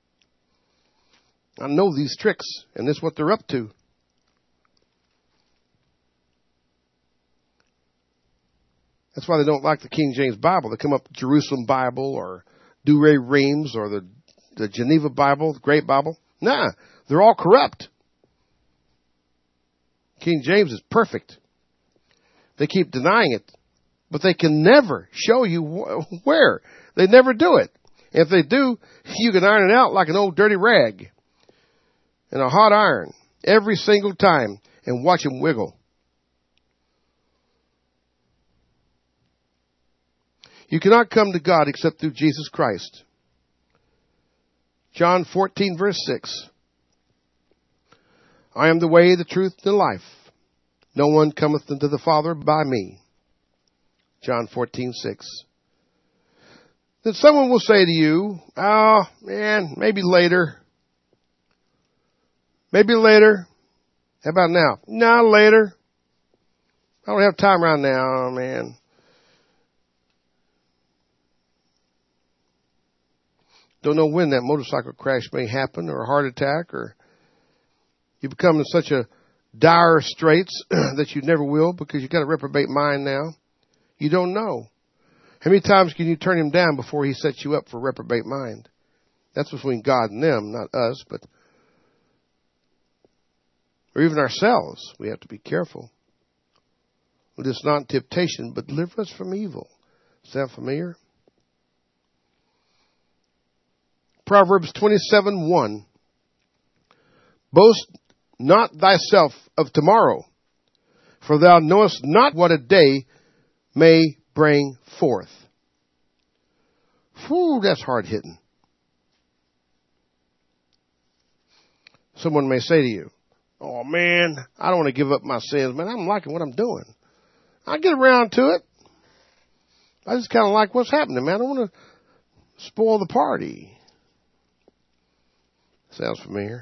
I know these tricks, and this is what they're up to. That's why they don't like the King James Bible. They come up with Jerusalem Bible or Douay Rheims or the, the Geneva Bible, the Great Bible. Nah, they're all corrupt. King James is perfect. They keep denying it, but they can never show you wh- where. They never do it. If they do, you can iron it out like an old dirty rag in a hot iron every single time and watch them wiggle. You cannot come to God except through Jesus Christ. John fourteen, verse six. I am the way, the truth, and the life. No one cometh unto the Father by me. John fourteen, six. Then someone will say to you, oh, man, maybe later. Maybe later. How about now? No, later. I don't have time right now, oh, man. Don't know when that motorcycle crash may happen, or a heart attack, or you become in such a dire straits that you never will because you've got a reprobate mind now. You don't know. How many times can you turn Him down before He sets you up for a reprobate mind? That's between God and them, not us, but or even ourselves. We have to be careful. It is not temptation, but deliver us from evil. Sound familiar? Proverbs twenty-seven, one. Boast not thyself of tomorrow, For thou knowest not what a day may bring forth. Whew, that's hard hitting. Someone may say to you, oh man, I don't want to give up my sins, man. I'm liking what I'm doing. I get around to it. I just kind of like what's happening, man. I don't want to spoil the party. Sounds familiar.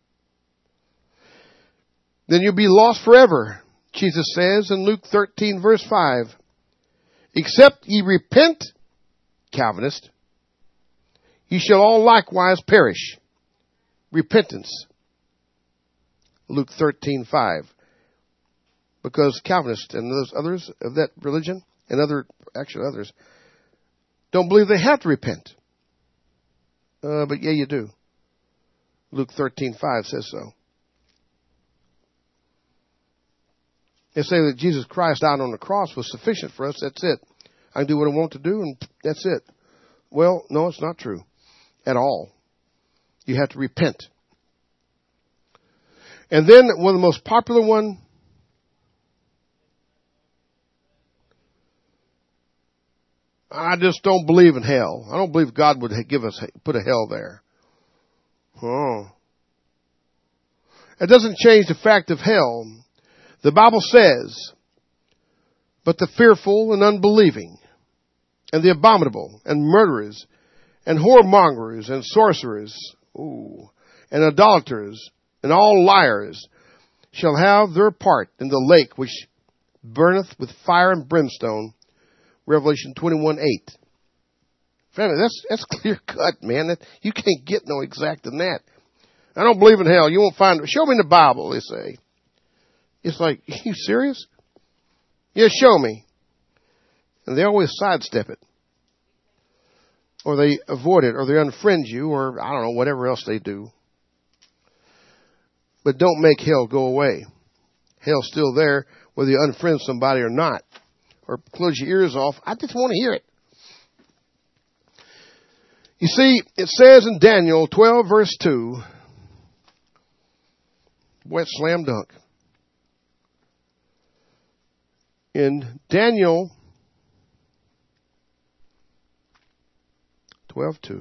Then you'll be lost forever, Jesus says in Luke thirteen, verse five. Except ye repent, Calvinist, ye shall all likewise perish. Repentance. Luke thirteen, five. Because Calvinists and those others of that religion, and other, actually others, don't believe they have to repent. Uh, but yeah, you do. Luke thirteen, five says so. They say that Jesus Christ died on the cross was sufficient for us. That's it. I can do what I want to do, and that's it. Well, no, it's not true at all. You have to repent. And then one of the most popular one, I just don't believe in hell. I don't believe God would give us, put a hell there. Oh. It doesn't change the fact of hell. The Bible says, but the fearful and unbelieving, and the abominable, and murderers, and whoremongers, and sorcerers, ooh, and idolaters, and all liars, shall have their part in the lake which burneth with fire and brimstone. Revelation twenty-one, eight. Family, that's, that's clear cut, man. That, you can't get no exact than that. I don't believe in hell. You won't find it. Show me in the Bible, they say. It's like, are you serious? Yeah, show me. And they always sidestep it. Or they avoid it, or they unfriend you, or I don't know, whatever else they do. But don't make hell go away. Hell's still there, whether you unfriend somebody or not. Or close your ears off. I just want to hear it. You see, it says in Daniel twelve, verse two, boy, it's slam dunk. In Daniel twelve, two.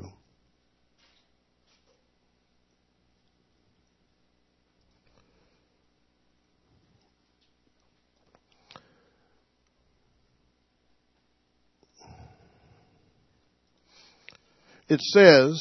It says,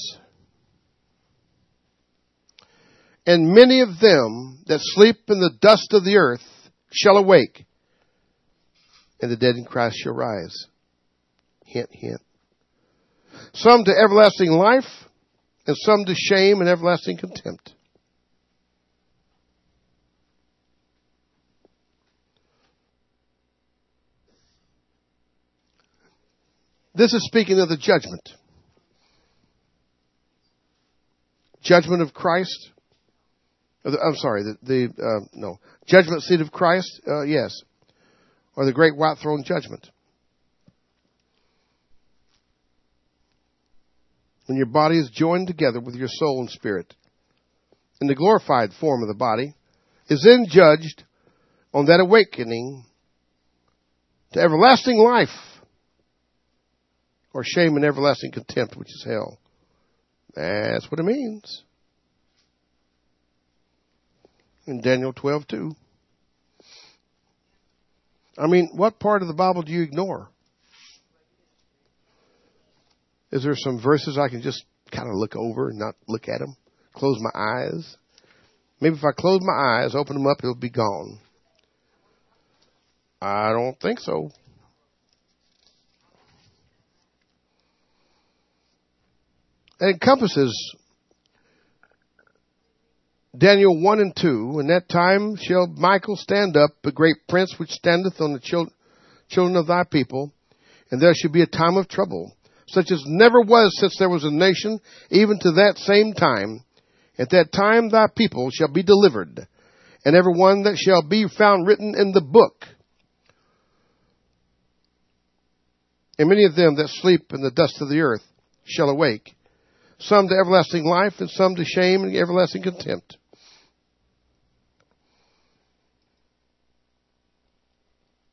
and many of them that sleep in the dust of the earth shall awake, and the dead in Christ shall rise. Hint, hint. Some to everlasting life, and some to shame and everlasting contempt. This is speaking of the judgment. Judgment of Christ. I'm sorry, the, the uh, no. Judgment seat of Christ, uh, yes. Or the great white throne judgment. When your body is joined together with your soul and spirit in the glorified form of the body, is then judged on that awakening to everlasting life, or shame and everlasting contempt, which is hell. That's what it means. In Daniel twelve, two. I mean, what part of the Bible do you ignore? Is there some verses I can just kind of look over and not look at them? Close my eyes? Maybe if I close my eyes, open them up, it'll be gone. I don't think so. It encompasses Daniel one and two. In that time shall Michael stand up, the great prince which standeth on the chil- children of thy people, and there shall be a time of trouble, such as never was since there was a nation, even to that same time. At that time thy people shall be delivered, and every one that shall be found written in the book. And many of them that sleep in the dust of the earth shall awake, some to everlasting life, and some to shame and everlasting contempt.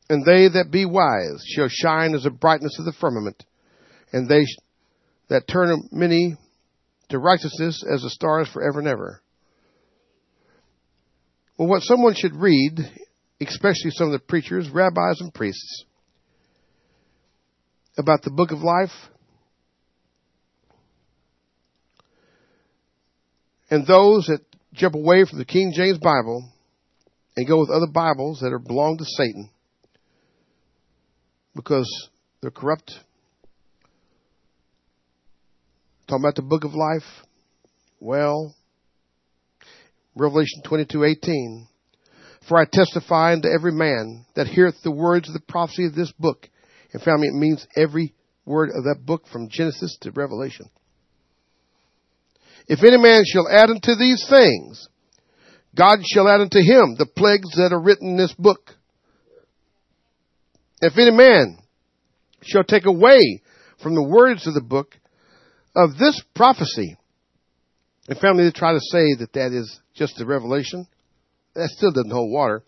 And they that be wise shall shine as the brightness of the firmament, and they that turn many to righteousness as the stars forever and ever. Well, what someone should read, especially some of the preachers, rabbis, and priests, about the book of life, and those that jump away from the King James Bible and go with other Bibles that are belong to Satan because they're corrupt. Talking about the book of life. Well, Revelation twenty-two eighteen. For I testify unto every man that heareth the words of the prophecy of this book. And family, it means every word of that book from Genesis to Revelation. If any man shall add unto these things, God shall add unto him the plagues that are written in this book. If any man shall take away from the words of the book of this prophecy, and family, they try to say that that is just the Revelation. That still doesn't hold water.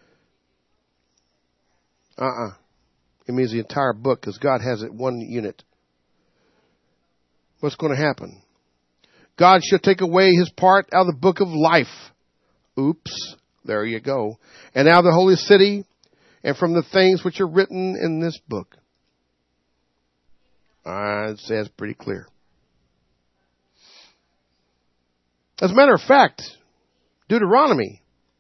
Uh-uh. It means the entire book because God has it one unit. What's going to happen? God shall take away his part out of the book of life. Oops. There you go. And out of the holy city and from the things which are written in this book. Uh, it says pretty clear. As a matter of fact, Deuteronomy.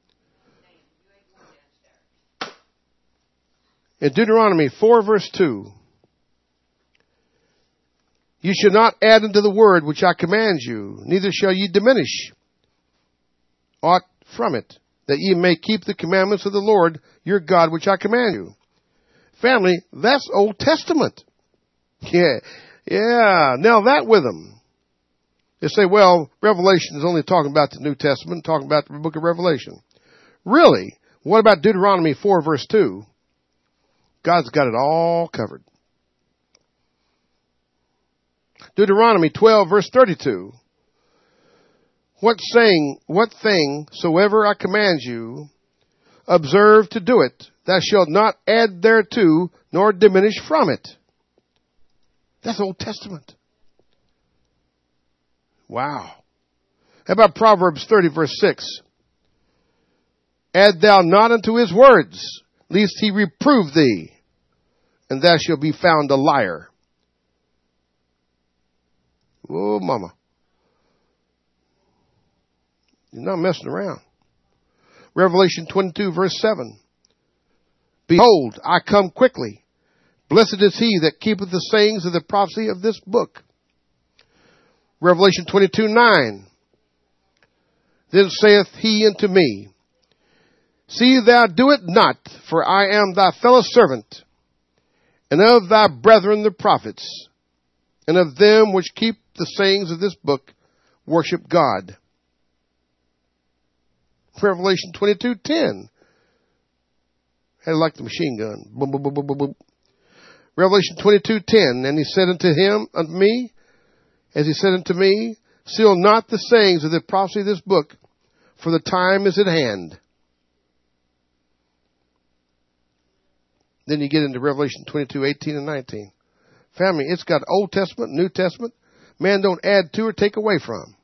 In Deuteronomy four verse two. You shall not add unto the word which I command you, neither shall ye diminish aught from it, that ye may keep the commandments of the Lord your God which I command you. Family, that's Old Testament. Yeah, yeah, nail that with them. They say, well, Revelation is only talking about the New Testament, talking about the book of Revelation. Really? What about Deuteronomy four verse two? God's got it all covered. Deuteronomy twelve verse thirty-two. What saying, what thing soever I command you, observe to do it. Thou shalt not add thereto, nor diminish from it. That's Old Testament. Wow. How about Proverbs thirty verse six? Add thou not unto his words, lest he reprove thee, and thou shalt be found a liar. Oh, mama. You're not messing around. Revelation twenty-two verse seven. Behold, I come quickly. Blessed is he that keepeth the sayings of the prophecy of this book. Revelation twenty-two nine. Then saith he unto me, see thou do it not, for I am thy fellow servant, and of thy brethren the prophets, and of them which keep the sayings of this book, worship God. Revelation twenty-two ten. Had it like the machine gun. Boom, boom, boom, boom, boom, boom. Revelation twenty-two ten. And he said unto him, unto me, as he said unto me, seal not the sayings of the prophecy of this book, for the time is at hand. Then you get into Revelation twenty-two eighteen and nineteen. Family, it's got Old Testament, New Testament. Man don't add to or take away from.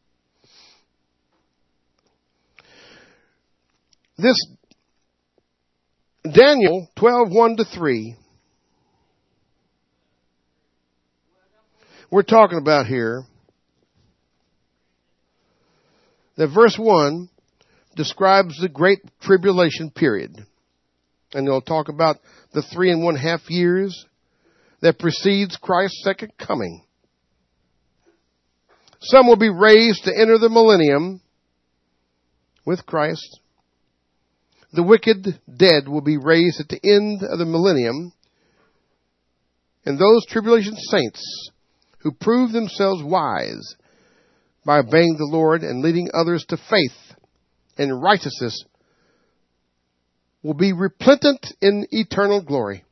This Daniel twelve one to three. We're talking about here that verse one describes the great tribulation period. And they'll talk about the three and one half years that precedes Christ's second coming. Some will be raised to enter the millennium with Christ. The wicked dead will be raised at the end of the millennium. And those tribulation saints who prove themselves wise by obeying the Lord and leading others to faith and righteousness will be replenitent in eternal glory.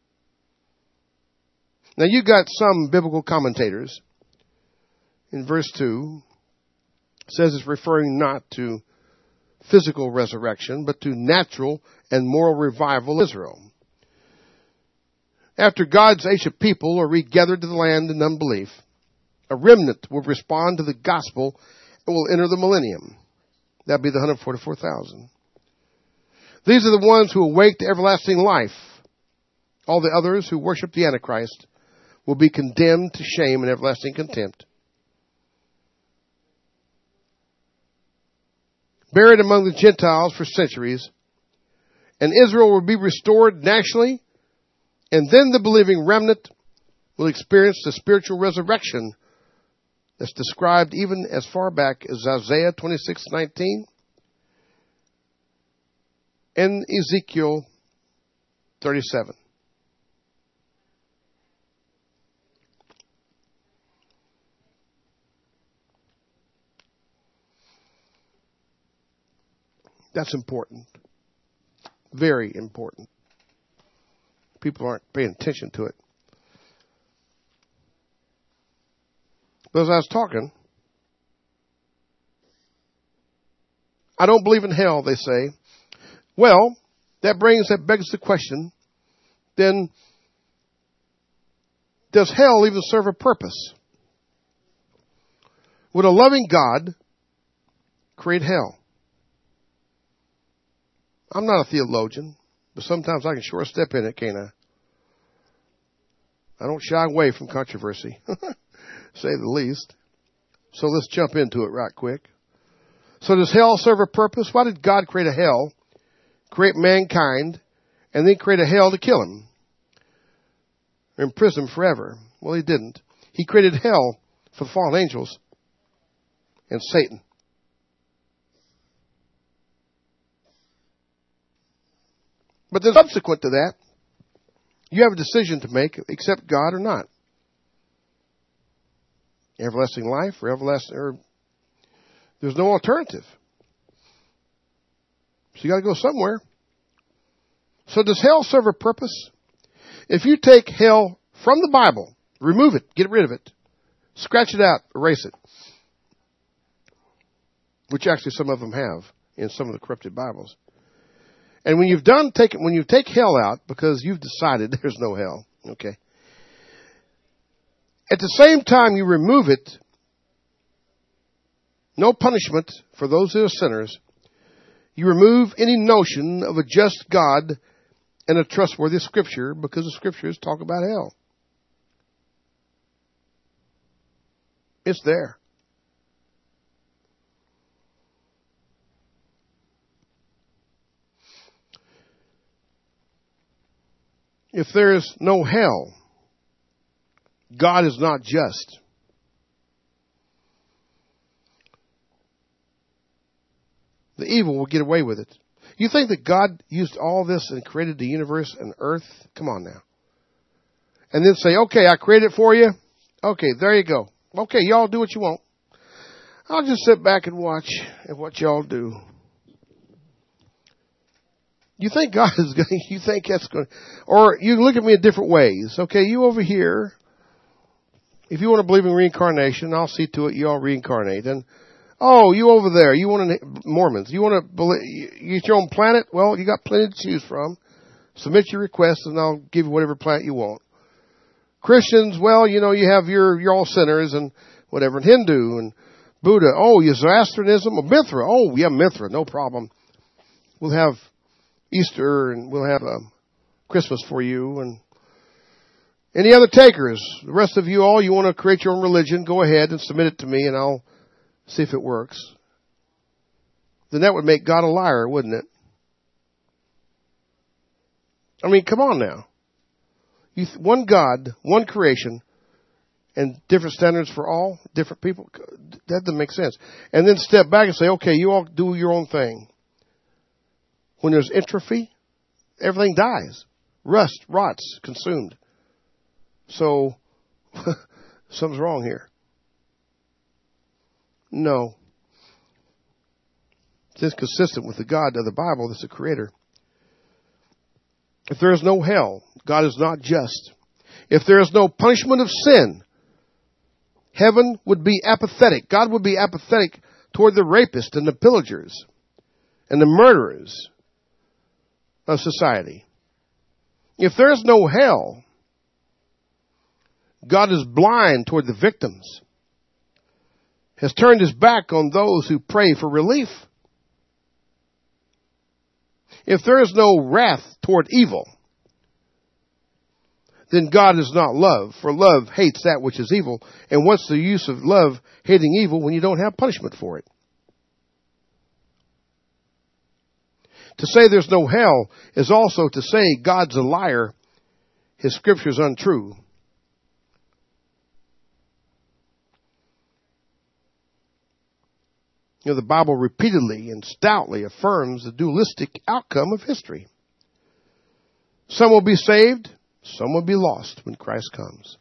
Now you got some biblical commentators in verse two says it's referring not to physical resurrection, but to natural and moral revival in Israel. After God's ancient people are regathered to the land in unbelief, a remnant will respond to the gospel and will enter the millennium. That'd be the one hundred forty-four thousand. These are the ones who awake to everlasting life. All the others who worship the Antichrist will be condemned to shame and everlasting contempt. Buried among the Gentiles for centuries, and Israel will be restored nationally, and then the believing remnant will experience the spiritual resurrection that's described even as far back as Isaiah twenty-six nineteen and Ezekiel thirty-seven. That's important. Very important. People aren't paying attention to it. But as I was talking, I don't believe in hell, they say. Well, that brings, that begs the question, then does hell even serve a purpose? Would a loving God create hell? I'm not a theologian, but sometimes I can sure step in it, can't I? I don't shy away from controversy, say the least. So let's jump into it right quick. So does hell serve a purpose? Why did God create a hell, create mankind, and then create a hell to kill him? Or imprison him forever? Well, he didn't. He created hell for the fallen angels and Satan. But then subsequent to that, you have a decision to make, accept God or not. Everlasting life or everlasting, or there's no alternative. So you got to go somewhere. So does hell serve a purpose? If you take hell from the Bible, remove it, get rid of it, scratch it out, erase it, which actually some of them have in some of the corrupted Bibles. And when you've done take when you take hell out because you've decided there's no hell, okay. At the same time you remove it, no punishment for those who are sinners. You remove any notion of a just God and a trustworthy Scripture because the Scriptures talk about hell. It's there. If there is no hell, God is not just. The evil will get away with it. You think that God used all this and created the universe and earth? Come on now. And then say, okay, I created it for you. Okay, there you go. Okay, y'all do what you want. I'll just sit back and watch at what y'all do. You think God is going to, you think that's going to, or you look at me in different ways. Okay, you over here, if you want to believe in reincarnation, I'll see to it you all reincarnate. And, oh, you over there, you want to, Mormons, you want to believe, you get your own planet? Well, you got plenty to choose from. Submit your request and I'll give you whatever planet you want. Christians, well, you know, you have your, you're all sinners and whatever. And Hindu and Buddha, oh, Zoroastrianism, or Mithra, oh, yeah, Mithra, no problem. We'll have Easter, and we'll have um, Christmas for you, and any other takers. The rest of you all, you want to create your own religion, go ahead and submit it to me, and I'll see if it works. Then that would make God a liar, wouldn't it? I mean, come on now. You th- one God, one creation, and different standards for all, different people. That doesn't make sense. And then step back and say, okay, you all do your own thing. When there's entropy, everything dies. Rust, rots, consumed. So, something's wrong here. No. It's consistent with the God of the Bible that's the Creator. If there is no hell, God is not just. If there is no punishment of sin, heaven would be apathetic. God would be apathetic toward the rapists and the pillagers and the murderers of society. If there's no hell, God is blind toward the victims, has turned his back on those who pray for relief. If there is no wrath toward evil, then God is not love, for love hates that which is evil. And what's the use of love hating evil when you don't have punishment for it? To say there's no hell is also to say God's a liar, his scripture is untrue. You know, the Bible repeatedly and stoutly affirms the dualistic outcome of history. Some will be saved, some will be lost when Christ comes.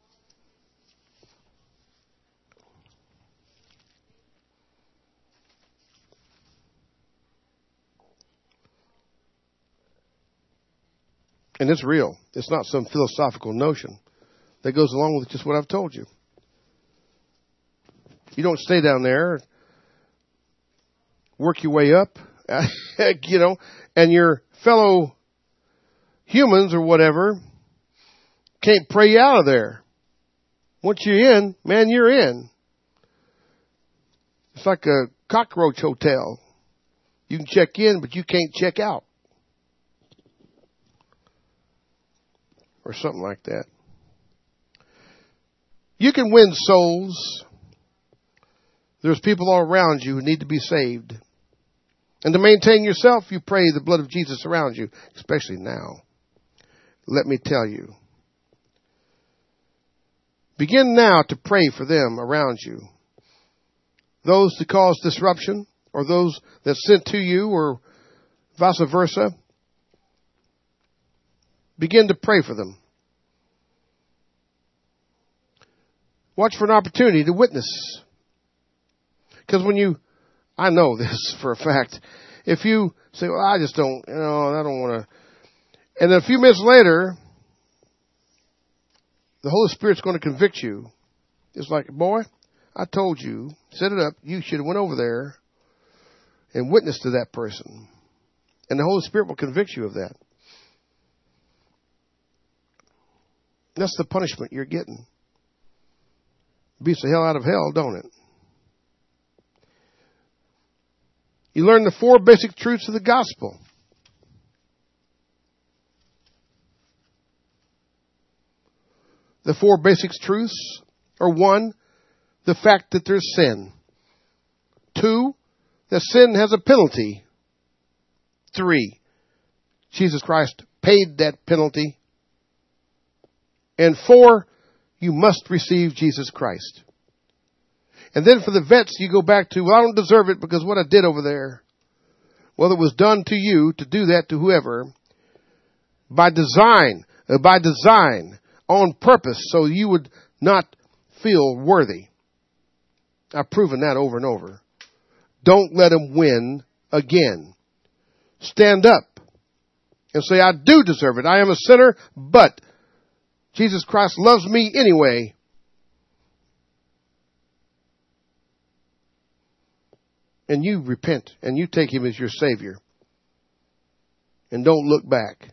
And it's real. It's not some philosophical notion that goes along with just what I've told you. You don't stay down there, work your way up, you know, and your fellow humans or whatever can't pray you out of there. Once you're in, man, you're in. It's like a cockroach hotel. You can check in, but you can't check out. Or something like that. You can win souls. There's people all around you who need to be saved. And to maintain yourself, you pray the blood of Jesus around you, especially now. Let me tell you. Begin now to pray for them around you. Those that cause disruption, or those that sent to you, or vice versa. Begin to pray for them. Watch for an opportunity to witness. Because when you, I know this for a fact, if you say, well, I just don't, you know, I don't want to, and then a few minutes later, the Holy Spirit's going to convict you. It's like, boy, I told you, set it up, you should have went over there and witnessed to that person. And the Holy Spirit will convict you of that. That's the punishment you're getting. Beats the hell out of hell, don't it? You learn the four basic truths of the gospel. The four basic truths are: one, the fact that there's sin. Two, that sin has a penalty. Three, Jesus Christ paid that penalty. And four, you must receive Jesus Christ. And then for the vets, you go back to, well, I don't deserve it because what I did over there. Well, it was done to you to do that to whoever by design, uh, by design, on purpose, so you would not feel worthy. I've proven that over and over. Don't let them win again. Stand up and say, I do deserve it. I am a sinner, but Jesus Christ loves me anyway. And you repent and you take him as your Savior. And don't look back.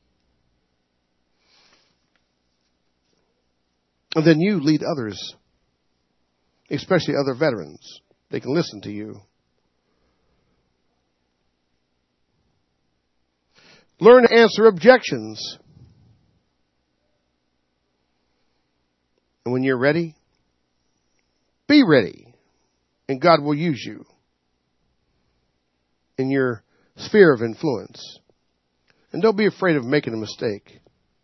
And then you lead others, especially other veterans. They can listen to you. Learn to answer objections. And when you're ready, be ready. And God will use you in your sphere of influence. And don't be afraid of making a mistake.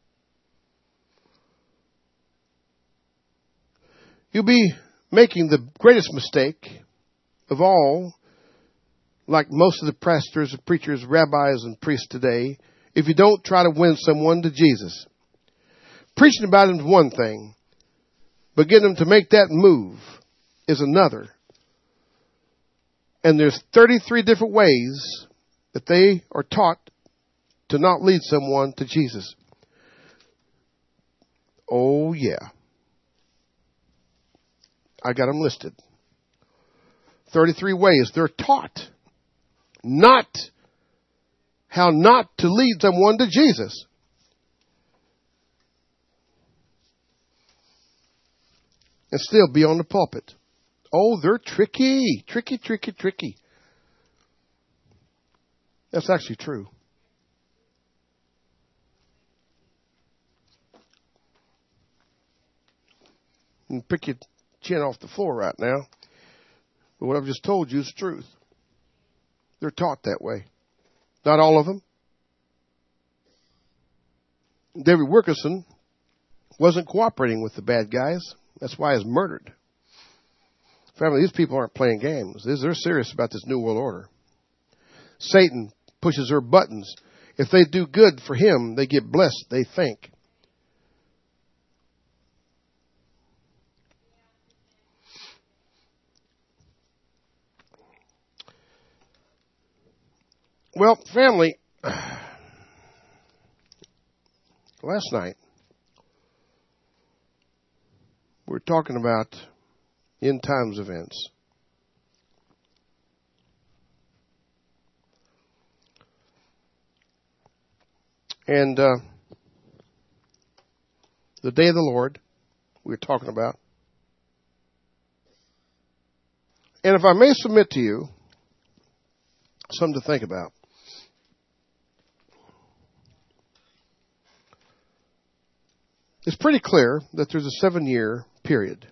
You'll be making the greatest mistake of all, like most of the pastors, preachers, rabbis, and priests today, if you don't try to win someone to Jesus. Preaching about him is one thing, but getting them to make that move is another. And there's thirty-three different ways that they are taught to not lead someone to Jesus. Oh, yeah. I got them listed. thirty-three ways they're taught not how not to lead someone to Jesus. and still be on the pulpit. Oh, they're tricky, tricky, tricky, tricky. That's actually true. You can pick your chin off the floor right now. But what I've just told you is the truth. They're taught that way. Not all of them. David Wilkerson wasn't cooperating with the bad guys. That's why he's murdered. Family, these people aren't playing games. They're serious about this New World Order. Satan pushes her buttons. If they do good for him, they get blessed, they think. Well, family, last night we were talking about end times events. And uh, the day of the Lord we were talking about. And if I may submit to you, something to think about. It's pretty clear that there's a seven-year period.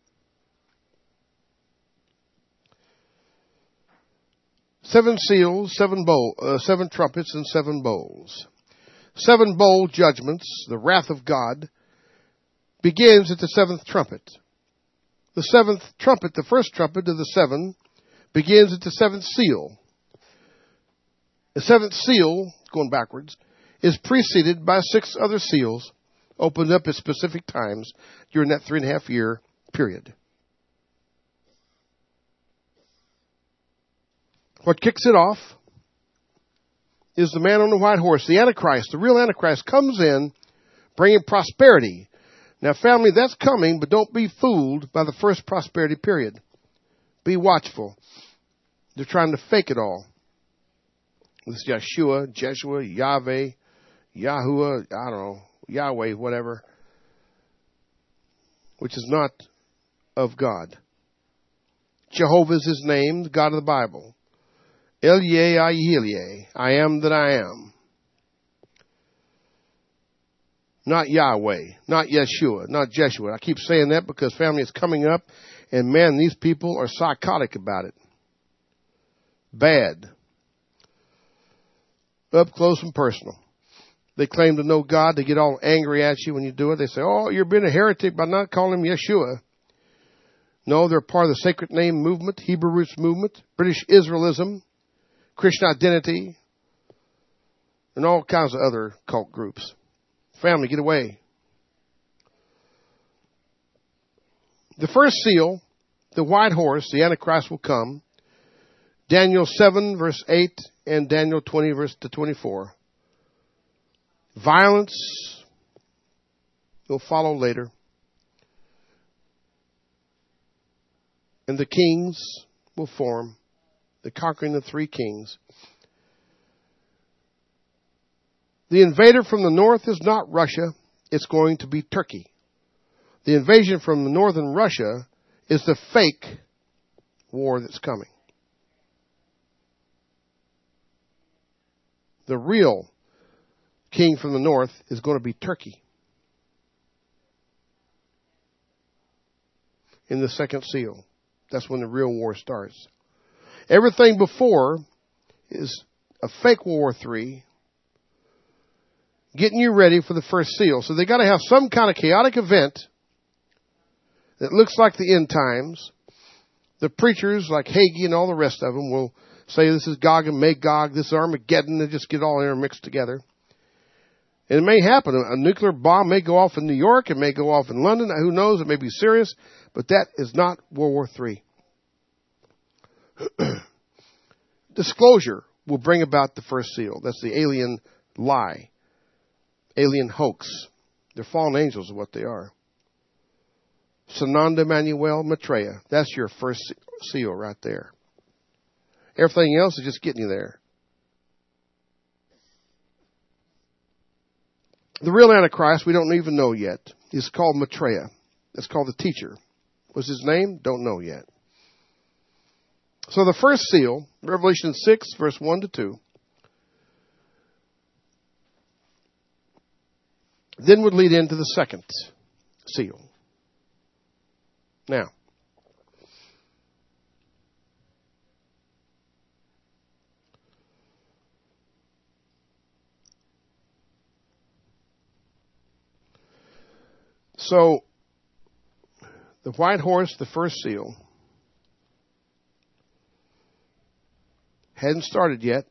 Seven seals, seven bowl, uh, seven trumpets, and seven bowls. Seven bowl judgments, the wrath of God, begins at the seventh trumpet. The seventh trumpet, the first trumpet of the seven, begins at the seventh seal. The seventh seal, going backwards, is preceded by six other seals opened up at specific times during that three and a half year period. What kicks it off is the man on the white horse, the Antichrist. The real Antichrist comes in bringing prosperity. Now, family, that's coming, but don't be fooled by the first prosperity period. Be watchful. They're trying to fake it all. This Yeshua, Jeshua, Yahweh, Yahuwah, I don't know, Yahweh, whatever, which is not of God. Jehovah is his name, the God of the Bible. Elie, Ayelie, I am that I am. Not Yahweh, not Yeshua, not Jeshua. I keep saying that because family is coming up, and man, these people are psychotic about it. Bad. Up close and personal. They claim to know God. They get all angry at you when you do it. They say, oh, you're being a heretic by not calling him Yeshua. No, they're part of the Sacred Name movement, Hebrew Roots movement, British Israelism, Christian Identity, and all kinds of other cult groups. Family, get away. The first seal, the white horse, the Antichrist will come. Daniel seven, verse eight, and Daniel twenty, verse to twenty-four. Violence will follow later. And the kings will form, the conquering the three kings. The invader from the north is not Russia. It's going to be Turkey. The invasion from northern Russia is the fake war that's coming. The real king from the north is going to be Turkey in the second seal. That's when the real war starts. Everything before is a fake World War Three, getting you ready for the first seal. So they got to have some kind of chaotic event that looks like the end times. The preachers like Hagee and all the rest of them will say this is Gog and Magog, this is Armageddon, they just get all intermixed together. And it may happen. A nuclear bomb may go off in New York, it may go off in London, who knows, it may be serious, but that is not World War Three. Disclosure will bring about the first seal. That's the alien lie. Alien hoax. They're fallen angels is what they are. Sananda Manuel Maitreya. That's your first seal right there. Everything else is just getting you there. The real Antichrist, we don't even know yet. He's called Maitreya. That's called the teacher. was his name? Don't know yet. So the first seal, Revelation six, verse one to two, then would lead into the second seal. Now, so the white horse, the first seal, hadn't started yet.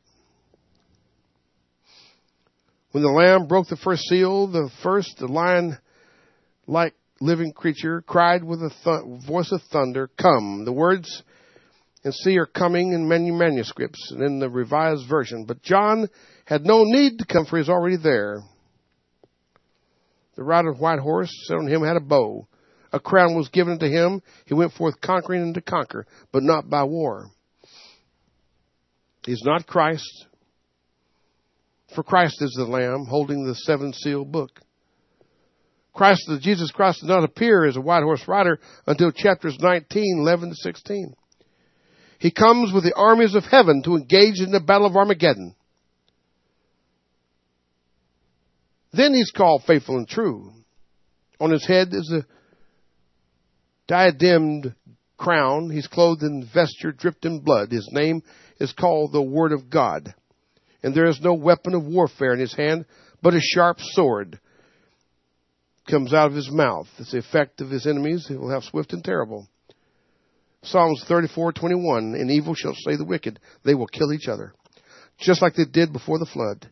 When the Lamb broke the first seal, the first, the lion-like living creature cried with a th- voice of thunder, "Come." The words and see are coming in many manuscripts and in the Revised Version. But John had no need to come, for he's already there. The rider of the white horse set on him had a bow. A crown was given to him. He went forth conquering and to conquer, but not by war. He's not Christ. For Christ is the Lamb holding the seven seal book. Christ, Jesus Christ, did not appear as a white horse rider until chapters nineteen, eleven to sixteen. He comes with the armies of heaven to engage in the battle of Armageddon. Then he's called faithful and true. On his head is a diademed crown. He's clothed in vesture dripped in blood. His name is called the Word of God. And there is no weapon of warfare in his hand, but a sharp sword comes out of his mouth. It's the effect of his enemies. He will have swift and terrible. Psalms thirty-four twenty-one, and evil shall slay the wicked. They will kill each other, just like they did before the flood.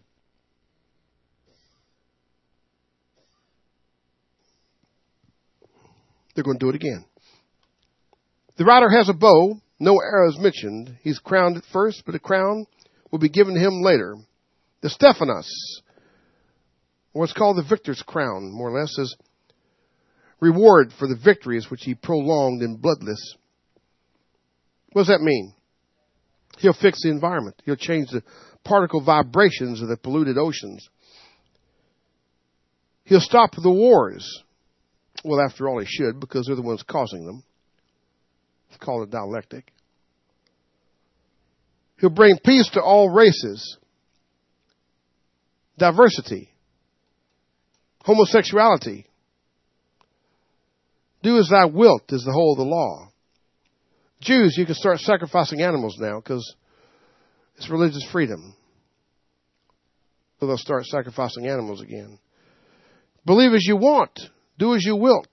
They're going to do it again. The rider has a bow. No arrows mentioned. He's crowned at first, but a crown will be given to him later. The Stephanos, what's called the victor's crown, more or less, is reward for the victories which he prolonged and bloodless. What does that mean? He'll fix the environment. He'll change the particle vibrations of the polluted oceans. He'll stop the wars. Well, after all, he should, because they're the ones causing them. It's called a dialectic. He'll bring peace to all races. Diversity. Homosexuality. Do as thou wilt is the whole of the law. Jews, you can start sacrificing animals now because it's religious freedom. So they'll start sacrificing animals again. Believe as you want. Do as you wilt.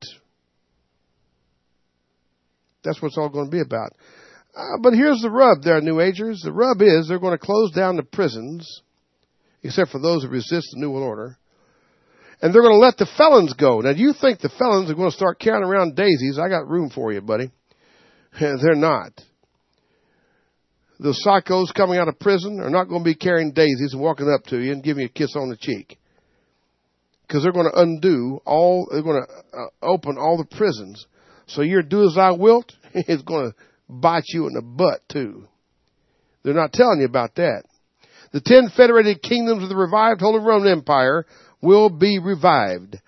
That's what it's all going to be about. Uh, but here's the rub there, New Agers. The rub is they're going to close down the prisons, except for those who resist the New World Order. And they're going to let the felons go. Now, do you think the felons are going to start carrying around daisies? I got room for you, buddy. They're not. The psychos coming out of prison are not going to be carrying daisies and walking up to you and giving you a kiss on the cheek. Because they're going to undo all, they're going to uh, open all the prisons. So your do as I wilt is going to bite you in the butt too. They're not telling you about that. The ten federated kingdoms of the revived Holy Roman Empire will be revived.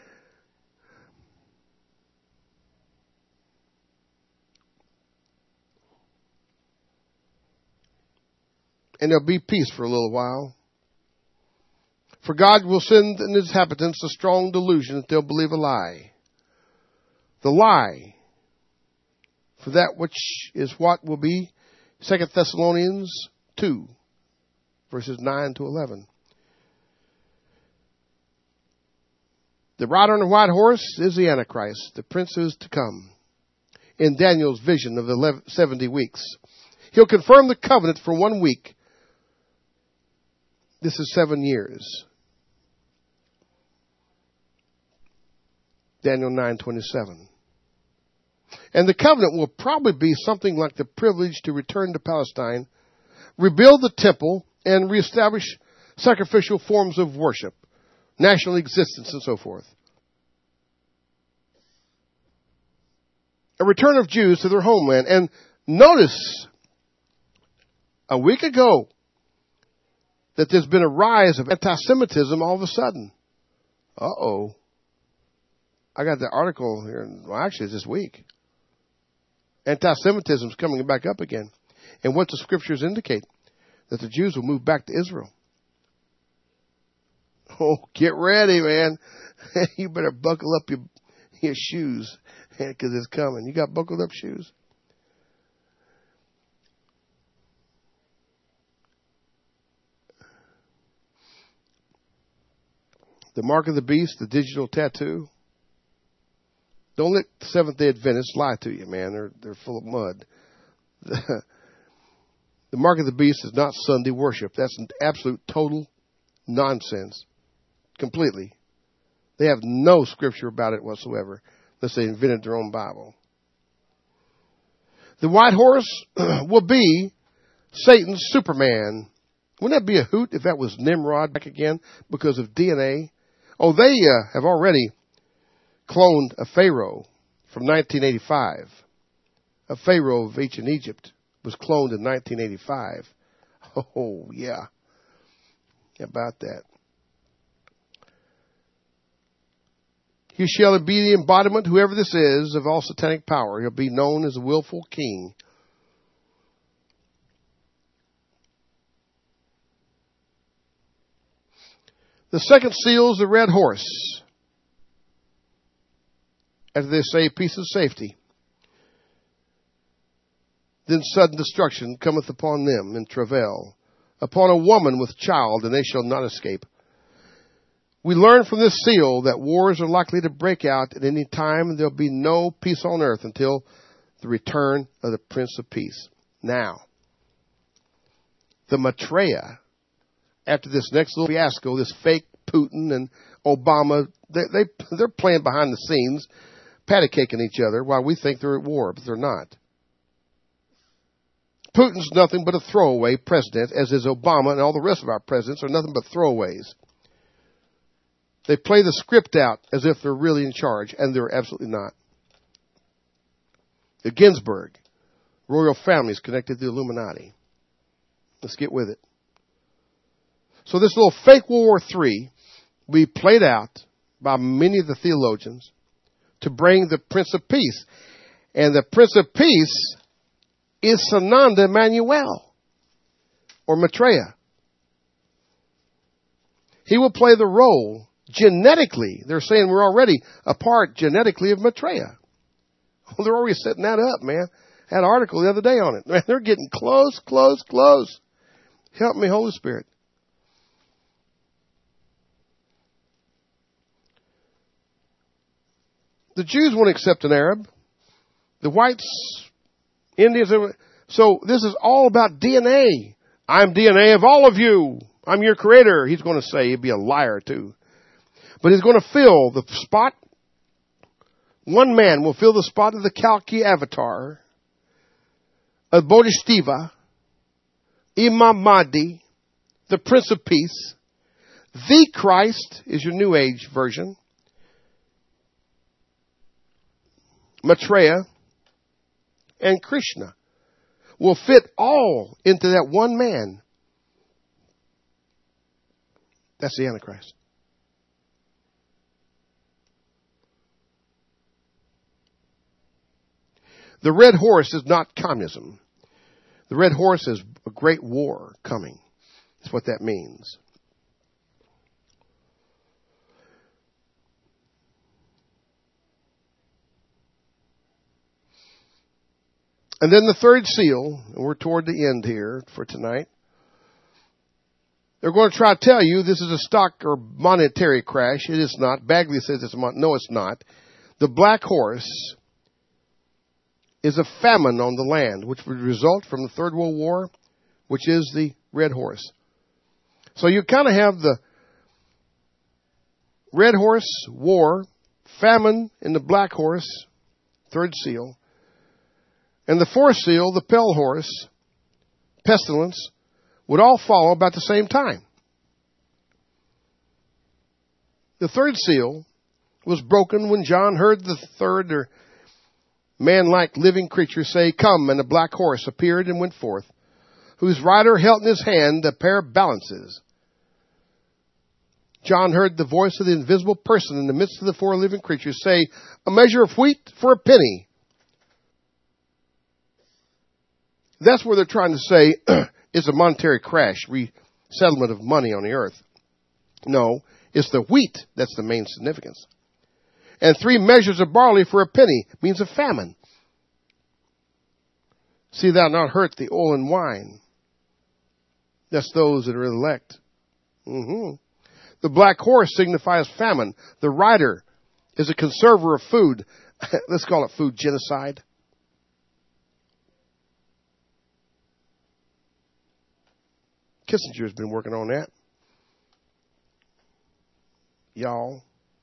And there'll be peace for a little while. For God will send in his inhabitants a strong delusion that they'll believe a lie. The lie. For that which is what will be Second Thessalonians two, verses nine to eleven. The rider on the white horse is the Antichrist, the prince who is to come. In Daniel's vision of the seventy weeks. He'll confirm the covenant for one week. This is seven years. Daniel nine twenty-seven. And the covenant will probably be something like the privilege to return to Palestine, rebuild the temple, and reestablish sacrificial forms of worship, national existence, and so forth. A return of Jews to their homeland. And notice, a week ago, that there's been a rise of anti-Semitism all of a sudden. Uh-oh. I got the article here. Well, actually, it's this week. Anti-Semitism is coming back up again. And what the scriptures indicate? That the Jews will move back to Israel. Oh, get ready, man. You better buckle up your, your shoes because it's coming. You got buckled up shoes? The mark of the beast, the digital tattoo. Don't let the Seventh-day Adventists lie to you, man. They're they're full of mud. The, the mark of the beast is not Sunday worship. That's an absolute total nonsense. Completely. They have no scripture about it whatsoever, unless they invented their own Bible. The white horse will be Satan's Superman. Wouldn't that be a hoot if that was Nimrod back again because of D N A? Oh, they uh, have already cloned a pharaoh from nineteen eighty-five. A pharaoh of ancient Egypt was cloned in nineteen eighty-five. Oh, yeah. How about that? He shall be the embodiment, whoever this is, of all satanic power. He'll be known as a willful king. The second seal is the red horse. As they say, peace and safety. Then sudden destruction cometh upon them in travail, upon a woman with child, and they shall not escape. We learn from this seal that wars are likely to break out at any time, and there'll be no peace on earth until the return of the Prince of Peace. Now, the Maitreya, after this next little fiasco, this fake Putin and Obama, they, they, they're playing behind the scenes, patty caking each other while we think they're at war, but they're not. Putin's nothing but a throwaway president, as is Obama, and all the rest of our presidents are nothing but throwaways. They play the script out as if they're really in charge, and they're absolutely not. The Ginsburg royal family is connected to the Illuminati. Let's get with it. So this little fake World War Three will be played out by many of the theologians to bring the Prince of Peace. And the Prince of Peace is Sananda Emmanuel, or Maitreya. He will play the role genetically. They're saying we're already a part genetically of Maitreya. Well, they're already setting that up, man. Had an article the other day on it. Man, they're getting close, close, close. Help me, Holy Spirit. The Jews won't accept an Arab. The whites, Indians. So this is all about D N A. I'm D N A of all of you. I'm your creator. He's going to say, he'd be a liar too. But he's going to fill the spot. One man will fill the spot of the Kalki avatar, of Bodhisattva, Imam Mahdi, the Prince of Peace. The Christ is your New Age version. Maitreya and Krishna will fit all into that one man. That's the Antichrist. The red horse is not communism. The red horse is a great war coming. That's what that means. And then the third seal, and we're toward the end here for tonight. They're going to try to tell you this is a stock or monetary crash. It is not. Bagley says it's a mon- no, it's not. The black horse is a famine on the land, which would result from the Third World War, which is the red horse. So you kind of have the red horse, war, famine in the black horse, third seal. And the fourth seal, the pale horse, pestilence, would all follow about the same time. The third seal was broken when John heard the third or man-like living creature say, "Come," and a black horse appeared and went forth, whose rider held in his hand a pair of balances. John heard the voice of the invisible person in the midst of the four living creatures say, "A measure of wheat for a penny, That's where they're trying to say it's a monetary crash, resettlement of money on the earth. No, it's the wheat that's the main significance. And three measures of barley for a penny means a famine. See thou not hurt the oil and wine. That's those that are elect. Mm-hmm. The black horse signifies famine. The rider is a conserver of food. Let's call it food genocide. Kissinger's been working on that. Y'all.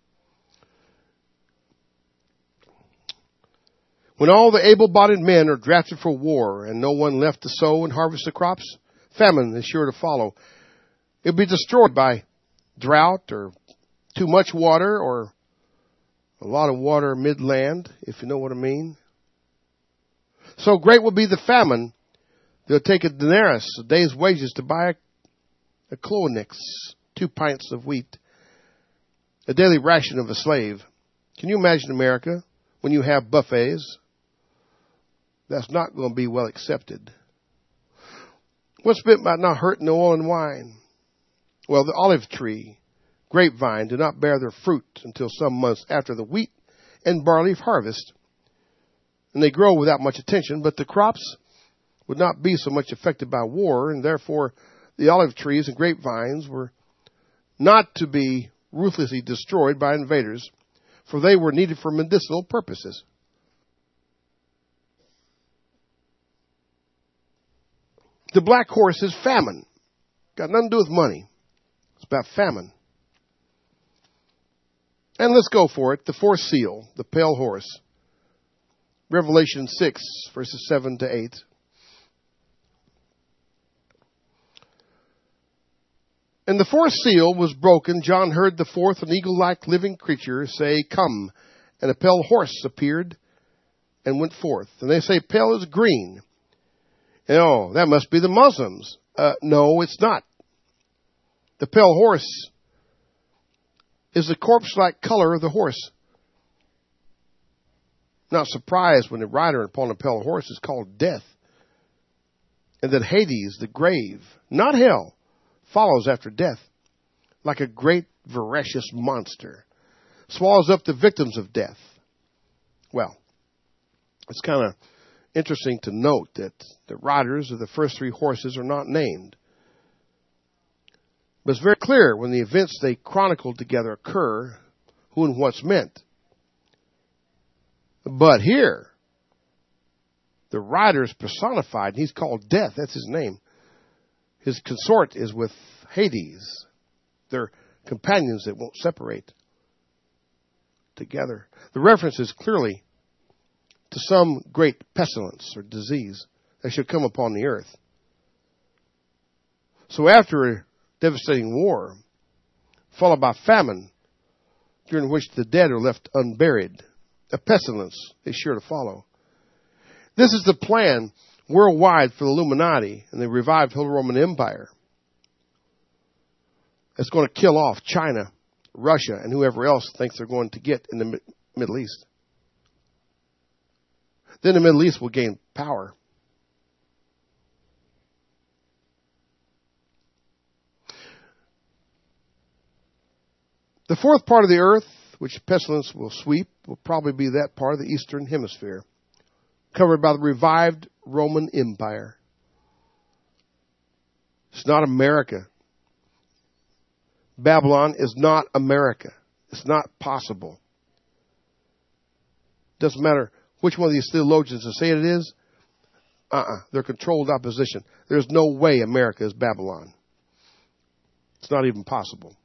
When all the able-bodied men are drafted for war and no one left to sow and harvest the crops, famine is sure to follow. It'll be destroyed by drought or too much water or a lot of water midland, if you know what I mean. So great will be the famine, they'll take a denarius, a day's wages, to buy a, a clonix, two pints of wheat, a daily ration of a slave. Can you imagine America when you have buffets? That's not going to be well accepted. What's meant by not hurting the oil and wine? Well, the olive tree, grapevine do not bear their fruit until some months after the wheat and barley harvest. And they grow without much attention, but the crops would not be so much affected by war, and therefore the olive trees and grapevines were not to be ruthlessly destroyed by invaders, for they were needed for medicinal purposes. The black horse is famine. Got nothing to do with money. It's about famine. And let's go for it. The fourth seal, the pale horse. Revelation six, verses seven to eight. And the fourth seal was broken. John heard the fourth, an eagle-like living creature, say, "Come." And a pale horse appeared and went forth. And they say, pale is green. And, oh, that must be the Muslims. Uh, no, it's not. The pale horse is the corpse-like color of the horse. Not surprised when the rider upon a pale horse is called death. And that Hades, the grave, not hell, follows after death, like a great voracious monster, swallows up the victims of death. Well, it's kind of interesting to note that the riders of the first three horses are not named. But it's very clear when the events they chronicled together occur, who and what's meant. But here, the rider is personified, and he's called Death. That's his name. His consort is with Hades. They're companions that won't separate together. The reference is clearly to some great pestilence or disease that should come upon the earth. So after a devastating war, followed by famine, during which the dead are left unburied, a pestilence is sure to follow. This is the plan worldwide for the Illuminati and the revived Holy Roman Empire. It's going to kill off China, Russia, and whoever else thinks they're going to get in the Middle East. Then the Middle East will gain power. The fourth part of the earth, which pestilence will sweep, will probably be that part of the Eastern Hemisphere, covered by the revived Roman Empire. It's not America. Babylon is not America. It's not possible. Doesn't matter which one of these theologians say it is. Uh-uh. They're controlled opposition. There's no way America is Babylon. It's not even possible.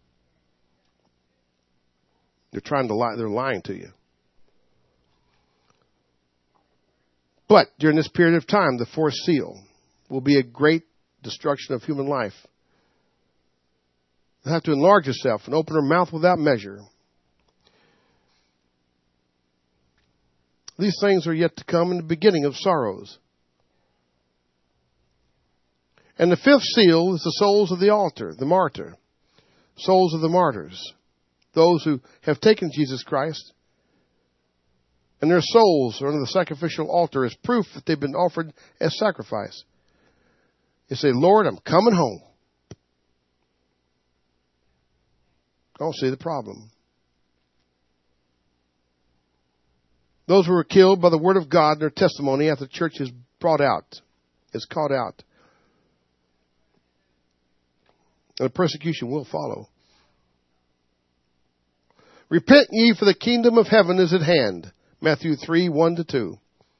They're trying to lie. They're lying to you. But during this period of time, the fourth seal will be a great destruction of human life. They'll have to enlarge herself and open her mouth without measure. These things are yet to come in the beginning of sorrows. And the fifth seal is the souls of the altar, the martyr, souls of the martyrs, those who have taken Jesus Christ And their souls are under the sacrificial altar as proof that they've been offered as sacrifice. They say, Lord, I'm coming home. I don't see the problem. Those who were killed by the word of God and their testimony after the church is brought out, is caught out. And the persecution will follow. Repent ye, for the kingdom of heaven is at hand. Matthew three, one to two.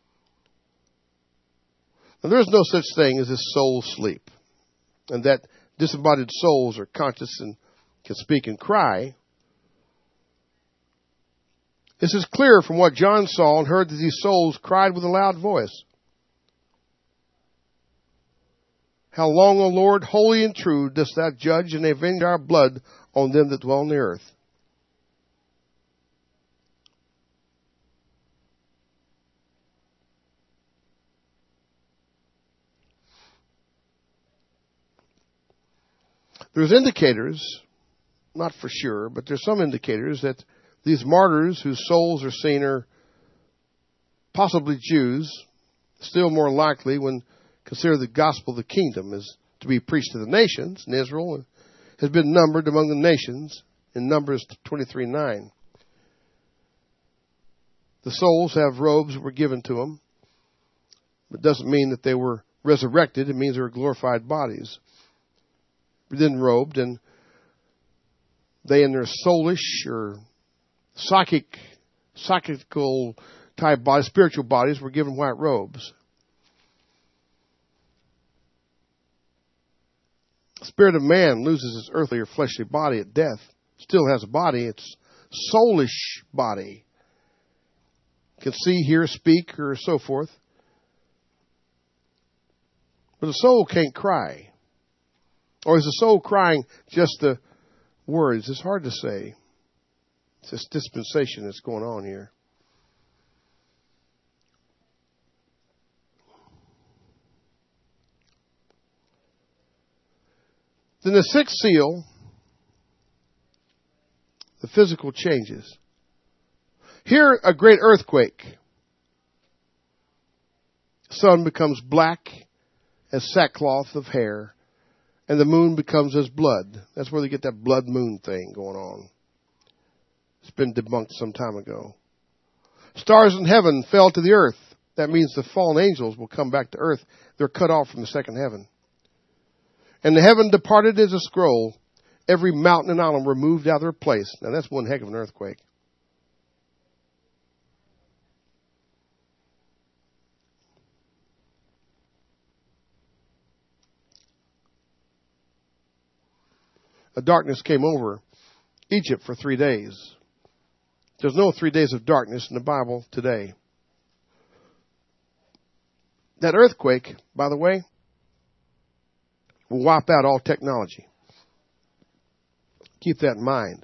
Now, there is no such thing as this soul sleep, and that disembodied souls are conscious and can speak and cry. This is clear from what John saw and heard, that these souls cried with a loud voice. How long, O Lord, holy and true, dost thou judge and avenge our blood on them that dwell on the earth? There's indicators, not for sure, but there's some indicators that these martyrs whose souls are seen are possibly Jews, still more likely when consider the gospel of the kingdom is to be preached to the nations, and Israel has been numbered among the nations in Numbers twenty-three nine. The souls have robes that were given to them. It doesn't mean that they were resurrected. It means they were glorified bodies. Then robed, and they in their soulish or psychic, psychical type bodies, spiritual bodies, were given white robes. The spirit of man loses its earthly or fleshly body at death. Still has a body. It's soulish body. Can see, hear, speak, or so forth. But the soul can't cry. Or is the soul crying just the words? It's hard to say. It's this dispensation that's going on here. Then the sixth seal, the physical changes. Here, a great earthquake. The sun becomes black as sackcloth of hair, and the moon becomes as blood. That's where they get that blood moon thing going on. It's been debunked some time ago. Stars in heaven fell to the earth. That means the fallen angels will come back to earth. They're cut off from the second heaven. And the heaven departed as a scroll. Every mountain and island were moved out of their place. Now that's one heck of an earthquake. A darkness came over Egypt for three days. There's no three days of darkness in the Bible today. That earthquake, by the way, will wipe out all technology. Keep that in mind.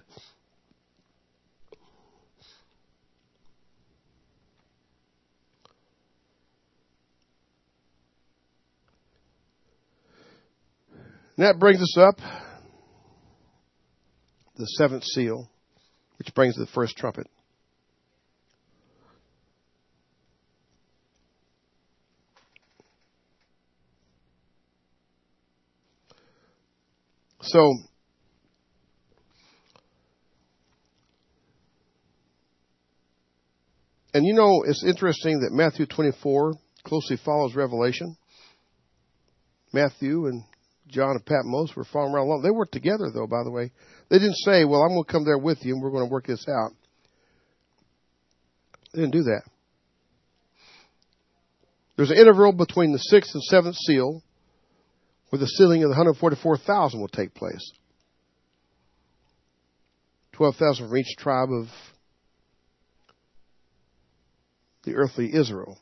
And that brings us up the seventh seal, which brings the first trumpet. So, and you know, it's interesting that Matthew twenty-four closely follows Revelation. Matthew and John and Patmos were following around along. They worked together, though, by the way. They didn't say, well, I'm going to come there with you and we're going to work this out. They didn't do that. There's an interval between the sixth and seventh seal where the sealing of the one hundred forty-four thousand will take place. twelve thousand from each tribe of the earthly Israel.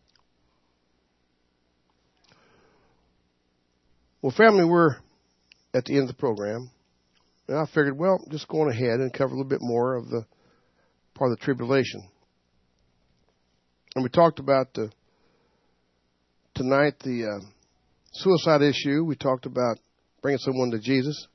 Well, family, we're at the end of the program. And I figured, well, just going ahead and cover a little bit more of the part of the tribulation. And we talked about the, tonight the uh, suicide issue. We talked about bringing someone to Jesus.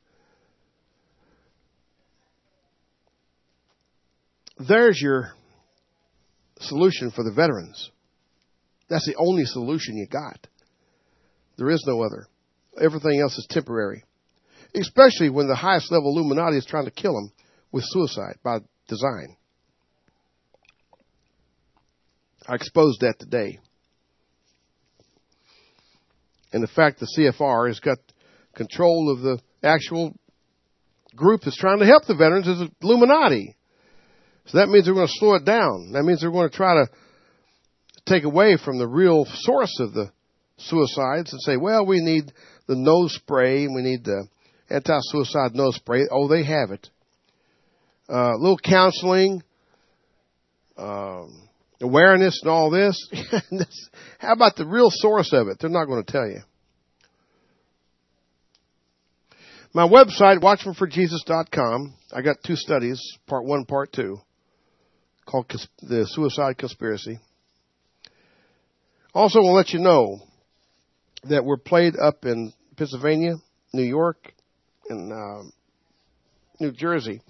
There's your solution for the veterans. That's the only solution you got. There is no other. Everything else is temporary. Especially when the highest level Illuminati is trying to kill them with suicide by design. I exposed that today. And the fact the C F R has got control of the actual group that's trying to help the veterans is Illuminati. So that means they're going to slow it down. That means they're going to try to take away from the real source of the suicides and say, well, we need the nose spray and we need the anti-suicide nose spray. Oh, they have it. A uh, little counseling, um, awareness and all this. How about the real source of it? They're not going to tell you. My website, watchman for jesus dot com, I got two studies, part one, part two, called The Suicide Conspiracy. Also, we'll let you know that we're played up in Pennsylvania, New York, and um, New Jersey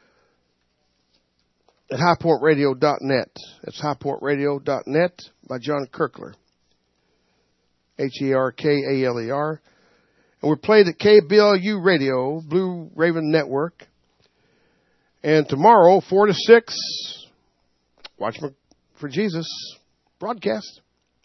at high point radio dot net. It's high point radio dot net by John Kirkler. H E R K A L E R. And we're played at K B L U Radio, Blue Raven Network. And tomorrow, four to six, Watchman for Jesus broadcast.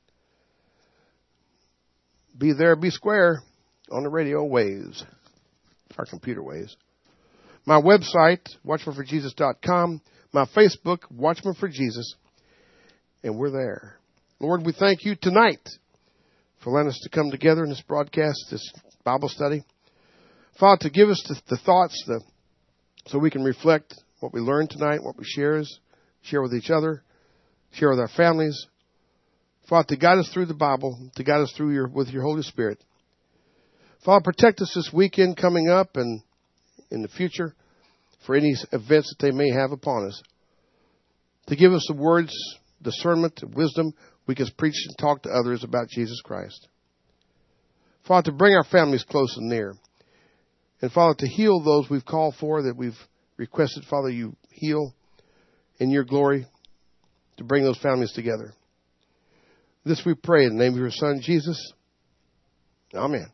Be there, be square on the radio waves, our computer waves. My website, watchman for jesus dot com. My Facebook, Watchman for Jesus. And we're there. Lord, we thank you tonight for letting us to come together in this broadcast, this Bible study. Father, to give us the, the thoughts the, so we can reflect what we learned tonight, what we share, share with each other, share with our families. Father, to guide us through the Bible, to guide us through your with your Holy Spirit. Father, protect us this weekend coming up and in the future for any events that they may have upon us. To give us the words, discernment, wisdom, we can preach and talk to others about Jesus Christ. Father, to bring our families close and near. And Father, to heal those we've called for, that we've requested, Father, you heal in your glory, to bring those families together. This we pray in the name of your Son, Jesus. Amen.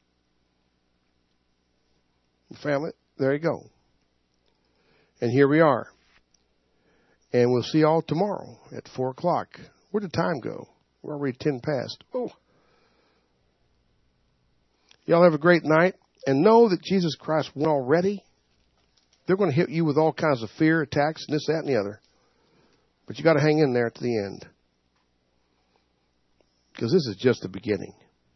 Family, there you go. And here we are. And we'll see you all tomorrow at four o'clock. Where did time go? We're already ten past. Oh. Y'all have a great night. And know that Jesus Christ won already. They're going to hit you with all kinds of fear, attacks, and this, that, and the other. But you got to hang in there to the end. Because this is just the beginning.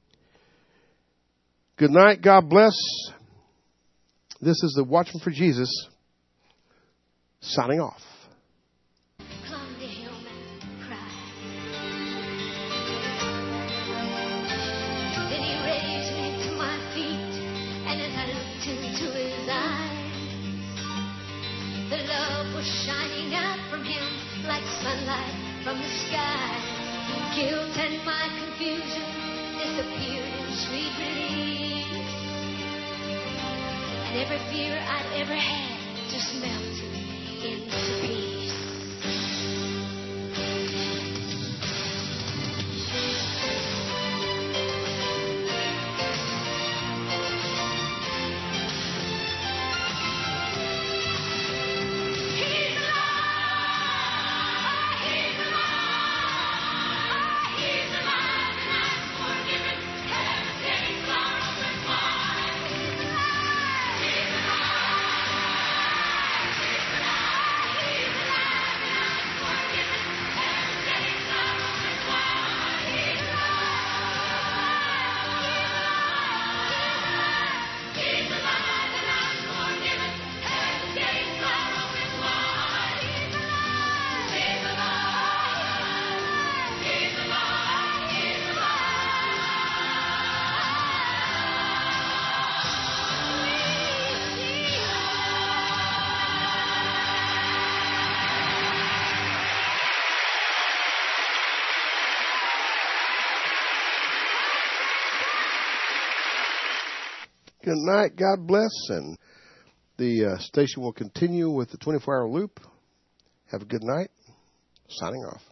Good night. God bless. This is the Watchman for Jesus signing off. Come to him and cry. Then he raised me to my feet, and as I looked into his eyes, the love was shining out from him like sunlight from the sky. Guilt and my confusion disappeared in sweet release, and every fear I'd ever had just melted into peace. Good night. God bless. And the uh, station will continue with the twenty-four hour loop. Have a good night. Signing off.